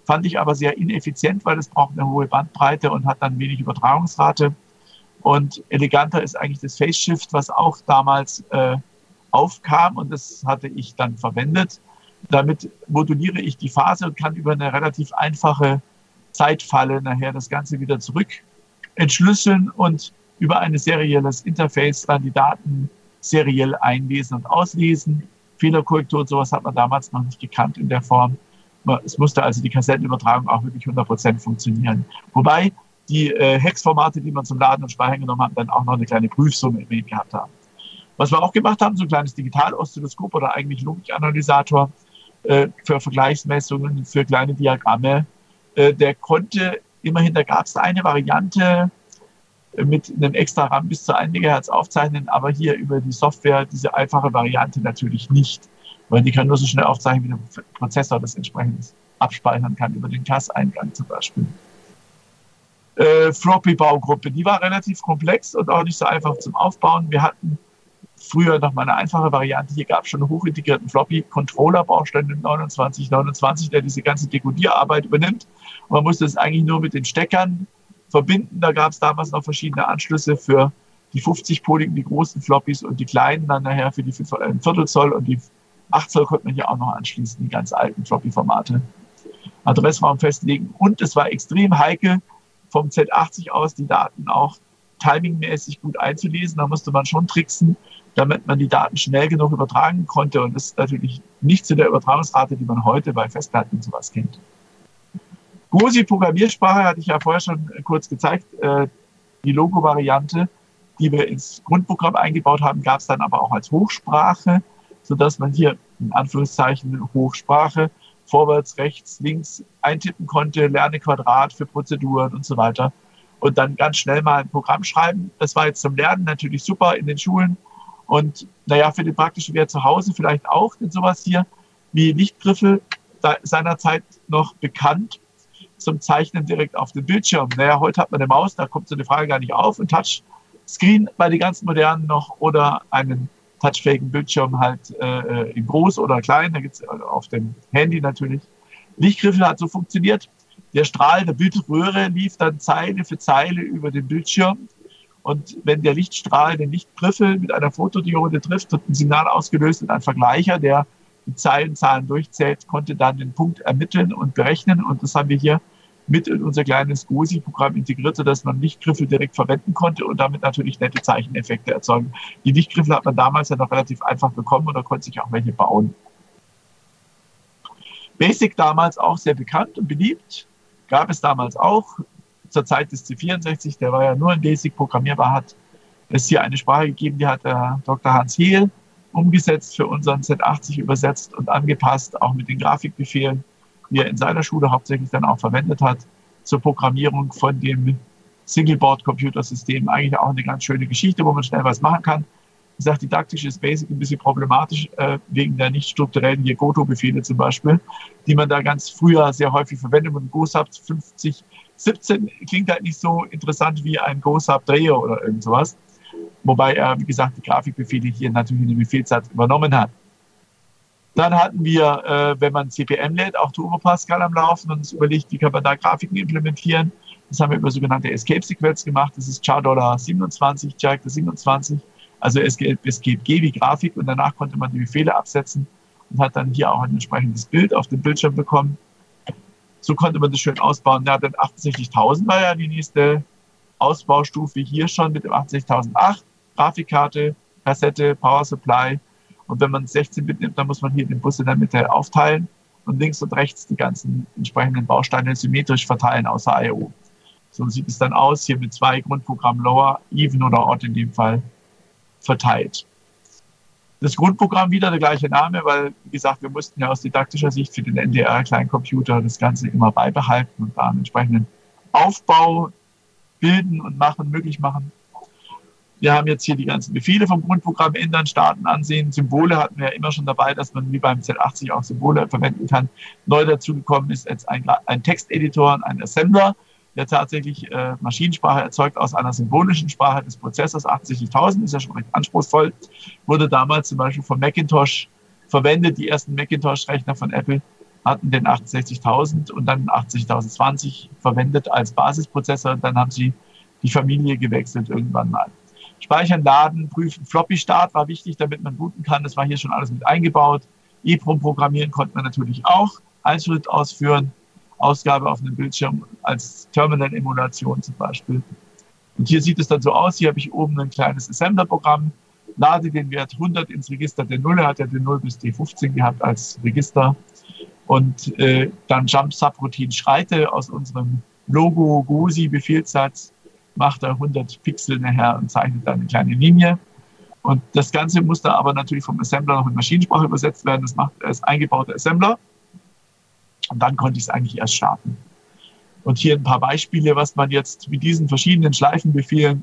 Fand ich aber sehr ineffizient, weil es braucht eine hohe Bandbreite und hat dann wenig Übertragungsrate. Und eleganter ist eigentlich das Phase Shift, was auch damals aufkam, und das hatte ich dann verwendet. Damit moduliere ich die Phase und kann über eine relativ einfache Zeitfalle nachher das Ganze wieder zurück entschlüsseln und über ein serielles Interface dann die Daten seriell einlesen und auslesen. Fehlerkorrektur und sowas hat man damals noch nicht gekannt in der Form. Es musste also die Kassettenübertragung auch wirklich 100% funktionieren. Wobei die Hex-Formate, die man zum Laden und Speichern genommen hat, dann auch noch eine kleine Prüfsumme im Mail gehabt haben. Was wir auch gemacht haben, so ein kleines Digital-Oszilloskop oder eigentlich Logikanalysator für Vergleichsmessungen, für kleine Diagramme. Der konnte immerhin, da gab es eine Variante mit einem extra RAM bis zu 1 MHz aufzeichnen, aber hier über die Software diese einfache Variante natürlich nicht, weil die kann nur so schnell aufzeichnen, wie der Prozessor das entsprechend abspeichern kann, über den CAS-Eingang zum Beispiel. Floppy-Baugruppe, die war relativ komplex und auch nicht so einfach zum Aufbauen. Wir hatten früher noch mal eine einfache Variante. Hier gab es schon einen hochintegrierten Floppy-Controller-Baustein 2929, der diese ganze Dekodierarbeit übernimmt. Und man musste es eigentlich nur mit den Steckern verbinden. Da gab es damals noch verschiedene Anschlüsse für die 50-poligen, die großen Floppies, und die kleinen dann nachher für die Viertelzoll und die 8 Zoll konnte man hier auch noch anschließen, die ganz alten Floppy-Formate. Adressraum festlegen. Und es war extrem heikel, vom Z80 aus die Daten auch timingmäßig gut einzulesen. Da musste man schon tricksen, damit man die Daten schnell genug übertragen konnte. Und das ist natürlich nicht zu der Übertragungsrate, die man heute bei Festplatten und sowas kennt. GOSI-Programmiersprache hatte ich ja vorher schon kurz gezeigt. Die Logo-Variante, die wir ins Grundprogramm eingebaut haben, gab es dann aber auch als Hochsprache, sodass man hier in Anführungszeichen Hochsprache vorwärts, rechts, links eintippen konnte, lerne Quadrat für Prozeduren und so weiter. Und dann ganz schnell mal ein Programm schreiben. Das war jetzt zum Lernen natürlich super in den Schulen. Und naja, für den praktischen Wert zu Hause vielleicht auch, denn sowas hier wie Lichtgriffe seinerzeit noch bekannt zum Zeichnen direkt auf dem Bildschirm. Naja, heute hat man eine Maus, da kommt so eine Frage gar nicht auf. Ein Touchscreen bei den ganz modernen noch oder einen touchfähigen Bildschirm halt in groß oder klein. Da gibt es auf dem Handy natürlich. Lichtgriffel hat so funktioniert. Der Strahl der Bildröhre lief dann Zeile für Zeile über den Bildschirm. Und wenn der Lichtstrahl den Lichtgriffel mit einer Fotodiode trifft, wird ein Signal ausgelöst und ein Vergleicher, der die Zeilenzahlen durchzählt, konnte dann den Punkt ermitteln und berechnen. Und das haben wir hier mit in unser kleines GOSI-Programm integriert, sodass man Lichtgriffel direkt verwenden konnte und damit natürlich nette Zeicheneffekte erzeugen. Die Lichtgriffel hat man damals ja noch relativ einfach bekommen und da konnte sich auch welche bauen. BASIC damals auch sehr bekannt und beliebt. Gab es damals auch. Zur Zeit des C64, der war ja nur in BASIC programmierbar, hat es hier eine Sprache gegeben, die hat der Dr. Hans Hehl umgesetzt, für unseren Z80 übersetzt und angepasst, auch mit den Grafikbefehlen, die er in seiner Schule hauptsächlich dann auch verwendet hat, zur Programmierung von dem Singleboard-Computersystem. Eigentlich auch eine ganz schöne Geschichte, wo man schnell was machen kann. Wie gesagt, didaktisch ist BASIC ein bisschen problematisch, wegen der nicht strukturellen hier Goto-Befehle zum Beispiel, die man da ganz früher sehr häufig verwendet. Und GoSub 5017 klingt halt nicht so interessant wie ein GoSub-Dreher oder irgend sowas. Wobei er, wie gesagt, die Grafikbefehle hier natürlich in den Befehlssatz übernommen hat. Dann hatten wir, wenn man CPM lädt, auch Turbo Pascal am Laufen und uns überlegt, wie kann man da Grafiken implementieren. Das haben wir über sogenannte Escape-Sequenz gemacht. Das ist char$27, Character 27, also Escape G wie Grafik, und danach konnte man die Befehle absetzen und hat dann hier auch ein entsprechendes Bild auf dem Bildschirm bekommen. So konnte man das schön ausbauen. Ja, dann 68000 war ja die nächste Ausbaustufe hier schon mit dem 68008, Grafikkarte, Kassette, Power Supply. Und wenn man 16 mitnimmt, dann muss man hier den Bus in der Mitte aufteilen und links und rechts die ganzen entsprechenden Bausteine symmetrisch verteilen, außer I/O. So sieht es dann aus, hier mit 2 Grundprogrammen Lower, Even oder Odd in dem Fall verteilt. Das Grundprogramm wieder der gleiche Name, weil, wie gesagt, wir mussten ja aus didaktischer Sicht für den NDR-Kleincomputer das Ganze immer beibehalten und da einen entsprechenden Aufbau bilden und möglich machen. Wir haben jetzt hier die ganzen Befehle vom Grundprogramm ändern, starten, ansehen. Symbole hatten wir ja immer schon dabei, dass man wie beim Z80 auch Symbole verwenden kann. Neu dazugekommen ist jetzt ein Texteditor und ein Assembler, der tatsächlich Maschinensprache erzeugt aus einer symbolischen Sprache des Prozessors. 68000 ist ja schon recht anspruchsvoll. Wurde damals zum Beispiel von Macintosh verwendet, die ersten Macintosh-Rechner von Apple. hatten den 68.000 und dann 80.020 verwendet als Basisprozessor. Und dann haben sie die Familie gewechselt irgendwann mal. Speichern, laden, prüfen, Floppy-Start war wichtig, damit man booten kann. Das war hier schon alles mit eingebaut. EEPROM programmieren konnte man natürlich auch. Einschritt ausführen, Ausgabe auf einem Bildschirm als Terminal-Emulation zum Beispiel. Und hier sieht es dann so aus. Hier habe ich oben ein kleines Assembler-Programm, lade den Wert 100 ins Register der Null, hat ja den 0 bis D15 gehabt als Register. Und dann Jump Subroutine schreite aus unserem Logo GOSI Befehlssatz, macht er 100 Pixel nachher und zeichnet dann eine kleine Linie. Und das Ganze muss dann aber natürlich vom Assembler noch in Maschinensprache übersetzt werden. Das macht als eingebauter Assembler. Und dann konnte ich es eigentlich erst starten. Und hier ein paar Beispiele, was man jetzt mit diesen verschiedenen Schleifenbefehlen,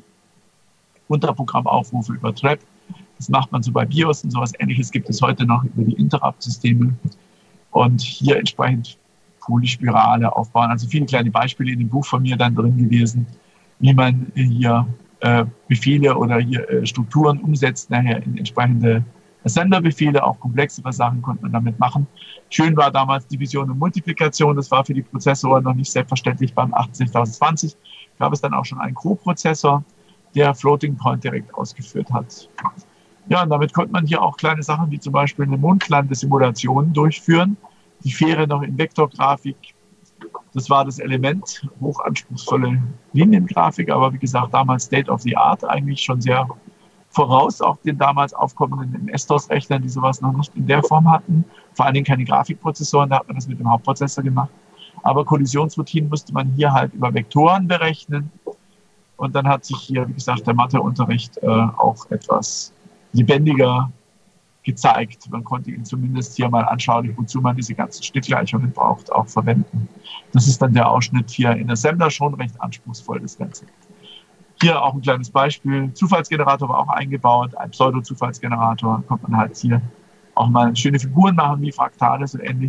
Unterprogrammaufrufe über Trap, das macht man so bei BIOS und sowas Ähnliches gibt es heute noch über die Interrupt-Systeme. Und hier entsprechend Polyspirale aufbauen. Also viele kleine Beispiele in dem Buch von mir dann drin gewesen, wie man hier Befehle oder hier Strukturen umsetzt, nachher in entsprechende Assembler-Befehle, auch komplexere Sachen konnte man damit machen. Schön war damals Division und Multiplikation, das war für die Prozessoren noch nicht selbstverständlich. Beim 80020 gab es dann auch schon einen Co-Prozessor, der Floating Point direkt ausgeführt hat. Ja, und damit konnte man hier auch kleine Sachen wie zum Beispiel eine Mondlandesimulation durchführen. Die Fähre noch in Vektorgrafik. Das war das Element, hochanspruchsvolle Liniengrafik, aber wie gesagt, damals State of the Art, eigentlich schon sehr voraus, auch den damals aufkommenden MS-DOS-Rechnern, die sowas noch nicht in der Form hatten. Vor allen Dingen keine Grafikprozessoren, da hat man das mit dem Hauptprozessor gemacht. Aber Kollisionsroutinen musste man hier halt über Vektoren berechnen. Und dann hat sich hier, wie gesagt, der Matheunterricht auch etwas lebendiger gezeigt. Man konnte ihn zumindest hier mal anschaulich, wozu man diese ganzen Schnittgleichungen braucht, auch verwenden. Das ist dann der Ausschnitt hier in Assembler, schon recht anspruchsvoll, das Ganze. Hier auch ein kleines Beispiel. Zufallsgenerator war auch eingebaut, ein Pseudo-Zufallsgenerator. Konnte man halt hier auch mal schöne Figuren machen, wie Fraktale, so ähnlich.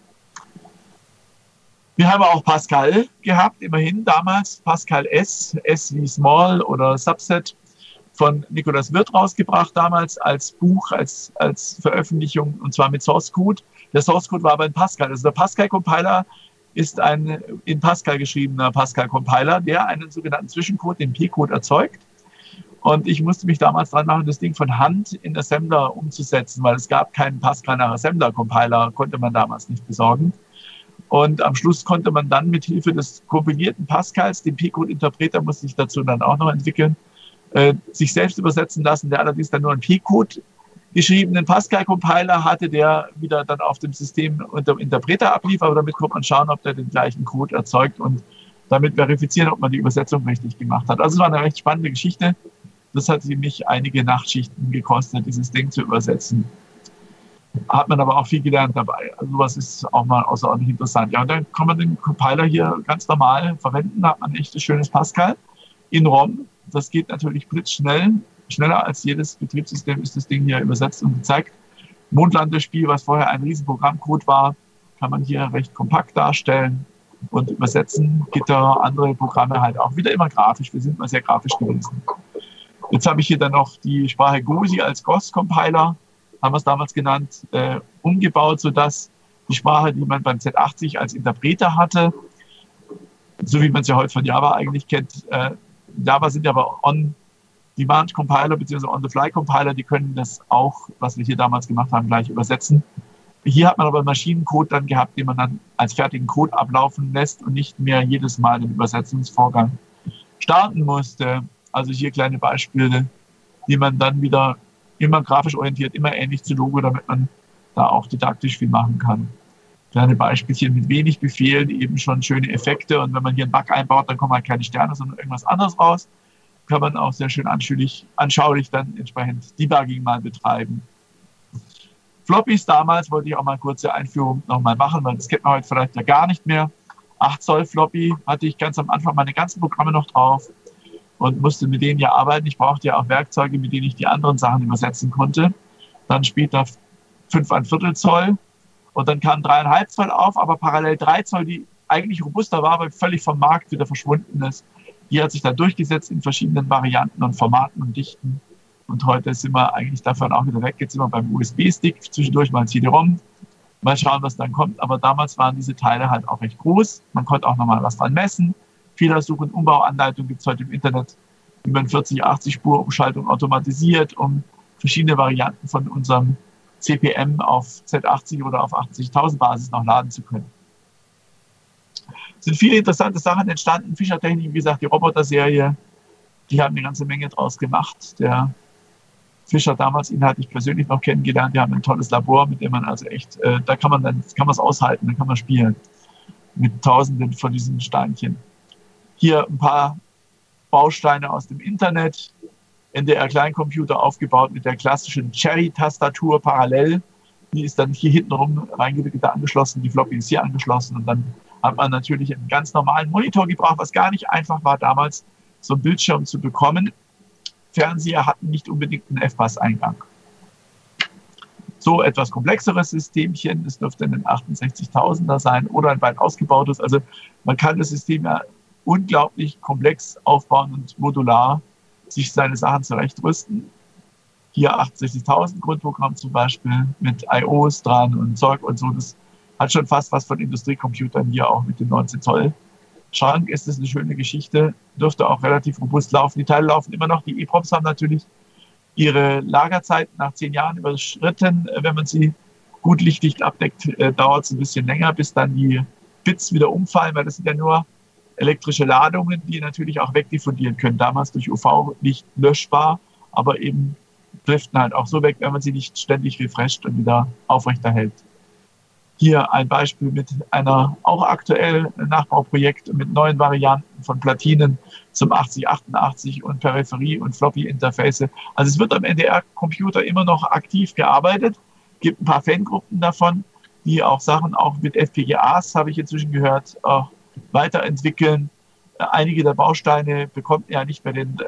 Wir haben auch Pascal gehabt, immerhin damals. Pascal S wie Small oder Subset, von Nikolaus Wirth rausgebracht damals als Buch, als Veröffentlichung, und zwar mit Source Code. Der Source Code war aber in Pascal. Also der Pascal-Compiler ist ein in Pascal geschriebener Pascal-Compiler, der einen sogenannten Zwischencode, den P-Code, erzeugt. Und ich musste mich damals dran machen, das Ding von Hand in Assembler umzusetzen, weil es gab keinen Pascal nach Assembler-Compiler, konnte man damals nicht besorgen. Und am Schluss konnte man dann mit Hilfe des kompilierten Pascals, den P-Code-Interpreter musste ich dazu dann auch noch entwickeln, sich selbst übersetzen lassen, der allerdings dann nur einen P-Code geschriebenen Pascal-Compiler hatte, der wieder dann auf dem System unter dem Interpreter ablief, aber damit konnte man schauen, ob der den gleichen Code erzeugt und damit verifizieren, ob man die Übersetzung richtig gemacht hat. Also es war eine recht spannende Geschichte. Das hat mich einige Nachtschichten gekostet, dieses Ding zu übersetzen. Hat man aber auch viel gelernt dabei. Also was ist auch mal außerordentlich interessant. Ja, und dann kann man den Compiler hier ganz normal verwenden, da hat man ein echtes schönes Pascal in ROM. Das geht natürlich blitzschnell. Schneller als jedes Betriebssystem ist das Ding hier übersetzt und gezeigt. Mondlandespiel, was vorher ein Riesenprogrammcode war, kann man hier recht kompakt darstellen und übersetzen. Gitter, andere Programme halt auch. Wieder immer grafisch. Wir sind mal sehr grafisch gewesen. Jetzt habe ich hier dann noch die Sprache GOSI als GOS-Compiler, haben wir es damals genannt, umgebaut, sodass die Sprache, die man beim Z80 als Interpreter hatte, so wie man es ja heute von Java eigentlich kennt, Java sind ja aber On-Demand-Compiler bzw. On-the-Fly-Compiler, die können das auch, was wir hier damals gemacht haben, gleich übersetzen. Hier hat man aber einen Maschinencode dann gehabt, den man dann als fertigen Code ablaufen lässt und nicht mehr jedes Mal den Übersetzungsvorgang starten musste. Also hier kleine Beispiele, die man dann wieder immer grafisch orientiert, immer ähnlich zu Logo, damit man da auch didaktisch viel machen kann. Kleine Beispielchen mit wenig Befehlen, eben schon schöne Effekte. Und wenn man hier einen Bug einbaut, dann kommen halt keine Sterne, sondern irgendwas anderes raus. Kann man auch sehr schön anschaulich dann entsprechend Debugging mal betreiben. Floppies damals wollte ich auch mal eine kurze Einführung nochmal machen, weil das kennt man heute vielleicht ja gar nicht mehr. 8 Zoll Floppy hatte ich ganz am Anfang meine ganzen Programme noch drauf und musste mit denen ja arbeiten. Ich brauchte ja auch Werkzeuge, mit denen ich die anderen Sachen übersetzen konnte. Dann später 5,25 Zoll. Und dann kam 3,5 Zoll auf, aber parallel 3 Zoll, die eigentlich robuster war, aber völlig vom Markt wieder verschwunden ist. Die hat sich dann durchgesetzt in verschiedenen Varianten und Formaten und Dichten. Und heute sind wir eigentlich davon auch wieder weg. Jetzt sind wir beim USB-Stick, zwischendurch mal ein CD-ROM. Mal schauen, was dann kommt. Aber damals waren diese Teile halt auch recht groß. Man konnte auch nochmal was dran messen. Fehlersuch- und Umbauanleitung gibt es heute im Internet, wie man 40, 80 Spur-Umschaltung automatisiert, um verschiedene Varianten von unserem CPM auf Z80 oder auf 80.000 Basis noch laden zu können. Es sind viele interessante Sachen entstanden. Fischertechnik, wie gesagt, die Roboter-Serie, die haben eine ganze Menge draus gemacht. Der Fischer damals, ihn hatte ich persönlich noch kennengelernt. Die haben ein tolles Labor, mit dem man also echt, da kann man es aushalten, dann kann man spielen mit Tausenden von diesen Steinchen. Hier ein paar Bausteine aus dem Internet. NDR-Kleincomputer aufgebaut mit der klassischen Cherry-Tastatur parallel. Die ist dann hier hinten rum reingewickelt, angeschlossen, die Floppy ist hier angeschlossen und dann hat man natürlich einen ganz normalen Monitor gebraucht, was gar nicht einfach war damals, so einen Bildschirm zu bekommen. Fernseher hatten nicht unbedingt einen FPAS-Eingang. So etwas komplexeres Systemchen, das dürfte ein 68.000er sein oder ein weit ausgebautes. Also man kann das System ja unglaublich komplex aufbauen und modular sich seine Sachen zurechtrüsten. Hier 68.000 Grundprogramm zum Beispiel mit IOs dran und Zeug und so. Das hat schon fast was von Industriecomputern hier auch mit dem 19 Zoll Schrank. Ist das eine schöne Geschichte. Dürfte auch relativ robust laufen. Die Teile laufen immer noch. Die EPROMs haben natürlich ihre Lagerzeit nach 10 Jahren überschritten. Wenn man sie gut lichtdicht abdeckt, dauert es ein bisschen länger, bis dann die Bits wieder umfallen, weil das sind ja nur elektrische Ladungen, die natürlich auch wegdiffundieren können. Damals durch UV-Licht löschbar, aber eben driften halt auch so weg, wenn man sie nicht ständig refresht und wieder aufrechterhält. Hier ein Beispiel mit einer auch aktuellen Nachbauprojekt mit neuen Varianten von Platinen zum 8088 und Peripherie- und Floppy-Interface. Also es wird am NDR-Computer immer noch aktiv gearbeitet. Es gibt ein paar Fangruppen davon, die auch Sachen auch mit FPGAs, habe ich inzwischen gehört, auch weiterentwickeln. Einige der Bausteine bekommt er nicht bei den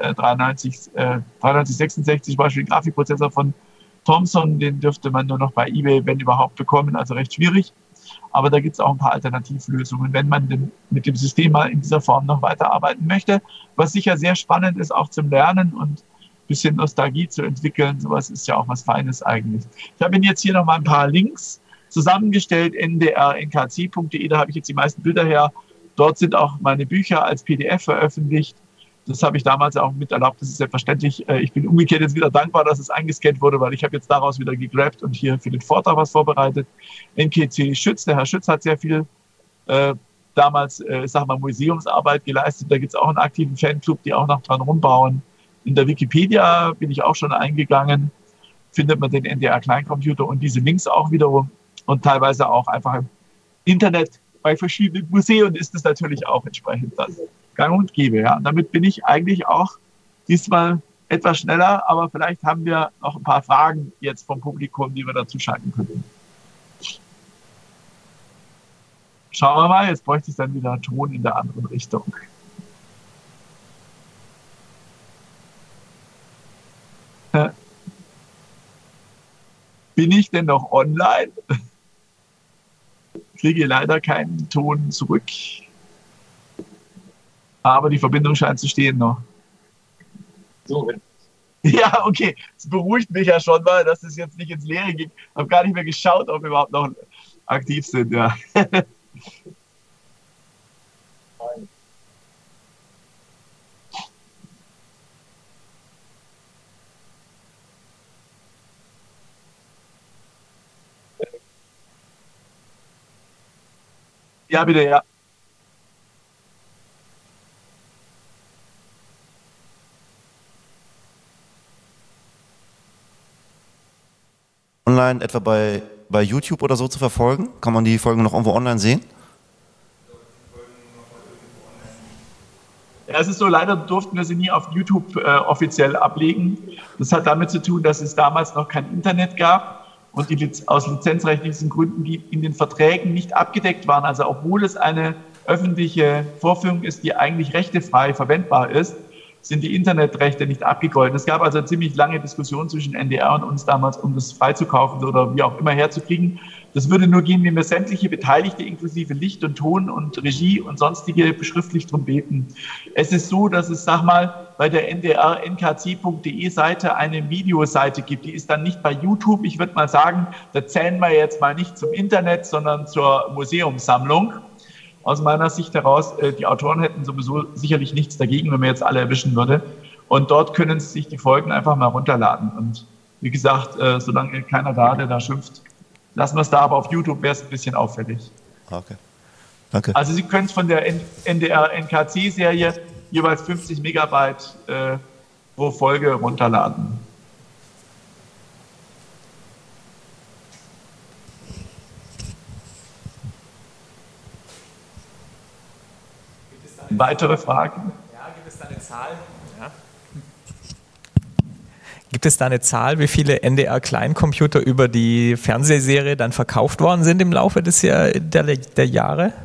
9366, Beispiel den Grafikprozessor von Thomson, den dürfte man nur noch bei eBay, wenn überhaupt, bekommen, also recht schwierig. Aber da gibt es auch ein paar Alternativlösungen, wenn man mit dem System mal in dieser Form noch weiterarbeiten möchte. Was sicher sehr spannend ist, auch zum Lernen und ein bisschen Nostalgie zu entwickeln. Sowas ist ja auch was Feines eigentlich. Ich habe Ihnen jetzt hier noch mal ein paar Links zusammengestellt, ndrnkc.de, da habe ich jetzt die meisten Bilder her. Dort sind auch meine Bücher als PDF veröffentlicht. Das habe ich damals auch mit erlaubt. Das ist selbstverständlich. Ich bin umgekehrt jetzt wieder dankbar, dass es eingescannt wurde, weil ich habe jetzt daraus wieder gegrabt und hier für den Vortrag was vorbereitet. NKC Schütz, der Herr Schütz hat sehr viel damals, Museumsarbeit geleistet. Da gibt es auch einen aktiven Fanclub, die auch noch dran rumbauen. In der Wikipedia bin ich auch schon eingegangen. Findet man den NDR Kleincomputer und diese Links auch wiederum. Und teilweise auch einfach im Internet bei verschiedenen Museen ist es natürlich auch entsprechend dann gang und gäbe. Ja. Und damit bin ich eigentlich auch diesmal etwas schneller, aber vielleicht haben wir noch ein paar Fragen jetzt vom Publikum, die wir dazu schalten können. Schauen wir mal, jetzt bräuchte ich dann wieder Ton in der anderen Richtung. Bin ich denn noch online? Kriege leider keinen Ton zurück. Aber die Verbindung scheint zu stehen noch. So. Ja, okay. Es beruhigt mich ja schon mal, dass es jetzt nicht ins Leere ging. Ich habe gar nicht mehr geschaut, ob wir überhaupt noch aktiv sind. Ja. Ja, bitte, ja. Online etwa bei YouTube oder so zu verfolgen? Kann man die Folgen noch irgendwo online sehen? Ja, es ist so, leider durften wir sie nie auf YouTube offiziell ablegen. Das hat damit zu tun, dass es damals noch kein Internet gab und die aus lizenzrechtlichen Gründen, die in den Verträgen nicht abgedeckt waren. Also obwohl es eine öffentliche Vorführung ist, die eigentlich rechtefrei verwendbar ist, sind die Internetrechte nicht abgegolten. Es gab also eine ziemlich lange Diskussion zwischen NDR und uns damals, um das freizukaufen oder wie auch immer herzukriegen. Das würde nur gehen, wenn wir sämtliche Beteiligte inklusive Licht und Ton und Regie und sonstige schriftlich drum beten. Es ist so, dass es, sag mal, bei der ndr-nkc.de Seite eine Videoseite gibt. Die ist dann nicht bei YouTube. Ich würde mal sagen, da zählen wir jetzt mal nicht zum Internet, sondern zur Museumssammlung. Aus meiner Sicht heraus, die Autoren hätten sowieso sicherlich nichts dagegen, wenn man jetzt alle erwischen würde. Und dort können sie sich die Folgen einfach mal runterladen. Und wie gesagt, solange keiner der da schimpft, lassen wir es da. Aber auf YouTube wäre es ein bisschen auffällig. Okay, danke. Also Sie können es von der NDR-NKC-Serie jeweils 50 Megabyte pro Folge runterladen. Weitere Fragen? Ja, gibt es da eine Zahl? Ja. Gibt es da eine Zahl, wie viele NDR-Kleincomputer über die Fernsehserie dann verkauft worden sind im Laufe der Jahre?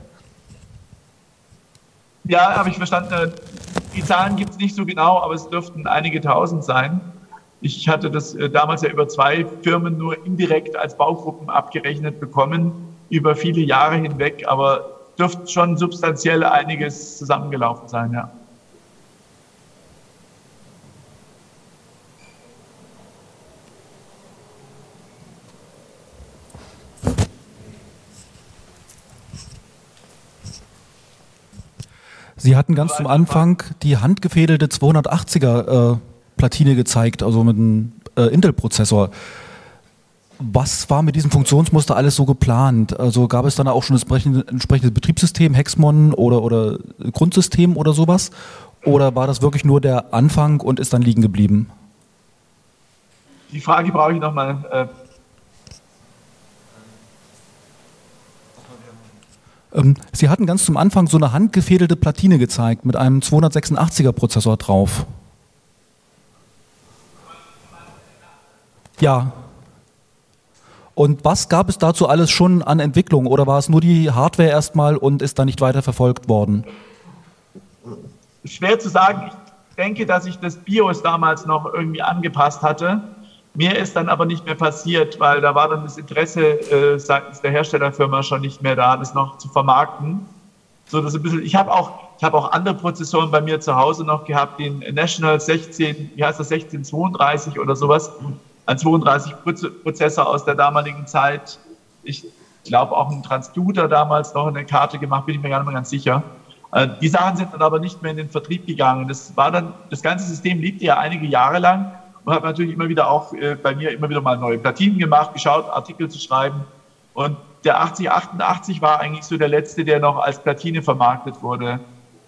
Ja, habe ich verstanden. Die Zahlen gibt es nicht so genau, aber es dürften einige tausend sein. Ich hatte das damals ja über 2 Firmen nur indirekt als Baugruppen abgerechnet bekommen, über viele Jahre hinweg, aber dürfte schon substanziell einiges zusammengelaufen sein, ja. Sie hatten ganz zum Anfang die handgefädelte 280er Platine gezeigt, also mit einem Intel-Prozessor. Was war mit diesem Funktionsmuster alles so geplant? Also gab es dann auch schon das entsprechende Betriebssystem, Hexmon oder Grundsystem oder sowas? Oder war das wirklich nur der Anfang und ist dann liegen geblieben? Die Frage brauche ich nochmal. Sie hatten ganz zum Anfang so eine handgefädelte Platine gezeigt mit einem 286er Prozessor drauf. Ja. Und was gab es dazu alles schon an Entwicklung oder war es nur die Hardware erstmal und ist dann nicht weiter verfolgt worden? Schwer zu sagen. Ich denke, dass ich das BIOS damals noch irgendwie angepasst hatte. Mehr ist dann aber nicht mehr passiert, weil da war dann das Interesse seitens der Herstellerfirma schon nicht mehr da, das noch zu vermarkten. So, das ein bisschen, ich habe auch andere Prozessoren bei mir zu Hause noch gehabt, den National 1632 oder sowas. Ein 32-Prozessor aus der damaligen Zeit. Ich glaube auch einen Transducer damals noch eine Karte gemacht, bin ich mir gar nicht mehr ganz sicher. Die Sachen sind dann aber nicht mehr in den Vertrieb gegangen. Das ganze System lebte ja einige Jahre lang und habe natürlich immer wieder auch bei mir immer wieder mal neue Platinen gemacht, geschaut, Artikel zu schreiben. Und der 8088 war eigentlich so der letzte, der noch als Platine vermarktet wurde.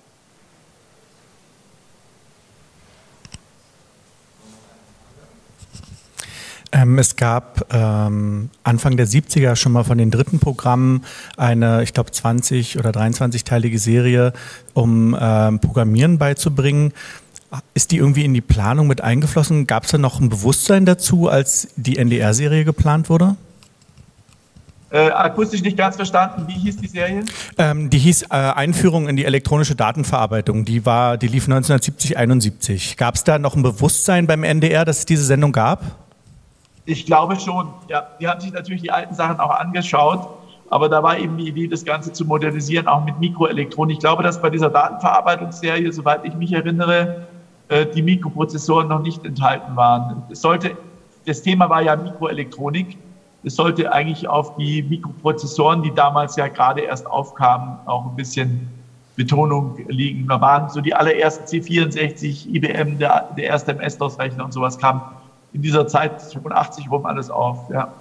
Es gab Anfang der 70er schon mal von den dritten Programmen eine, ich glaube, 20- oder 23-teilige Serie, um Programmieren beizubringen. Ist die irgendwie in die Planung mit eingeflossen? Gab es da noch ein Bewusstsein dazu, als die NDR-Serie geplant wurde? Akustisch nicht ganz verstanden. Wie hieß die Serie? Die hieß Einführung in die elektronische Datenverarbeitung. Die lief 1970, 71. Gab es da noch ein Bewusstsein beim NDR, dass es diese Sendung gab? Ich glaube schon. Ja, die haben sich natürlich die alten Sachen auch angeschaut, aber da war eben die Idee, das Ganze zu modernisieren, auch mit Mikroelektronik. Ich glaube, dass bei dieser Datenverarbeitungsserie, soweit ich mich erinnere, die Mikroprozessoren noch nicht enthalten waren. Das Thema war ja Mikroelektronik. Es sollte eigentlich auf die Mikroprozessoren, die damals ja gerade erst aufkamen, auch ein bisschen Betonung liegen. Da waren so die allerersten C64, IBM, der erste MS-DOS-Rechner und sowas kam in dieser Zeit 85 rum alles auf. Ja.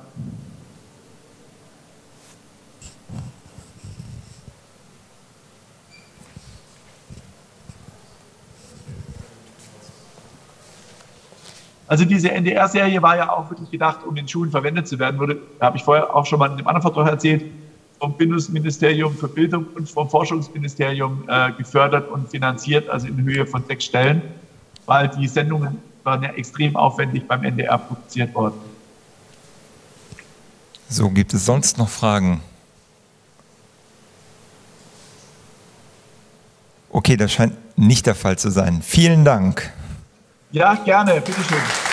Also diese NDR-Serie war ja auch wirklich gedacht, um in Schulen verwendet zu werden. Habe ich vorher auch schon mal in einem anderen Vortrag erzählt, vom Bundesministerium für Bildung und vom Forschungsministerium gefördert und finanziert, also in Höhe von 6 Stellen, weil die Sendungen waren ja extrem aufwendig beim NDR produziert worden. So, gibt es sonst noch Fragen? Okay, das scheint nicht der Fall zu sein. Vielen Dank. Ja, gerne. Bitteschön.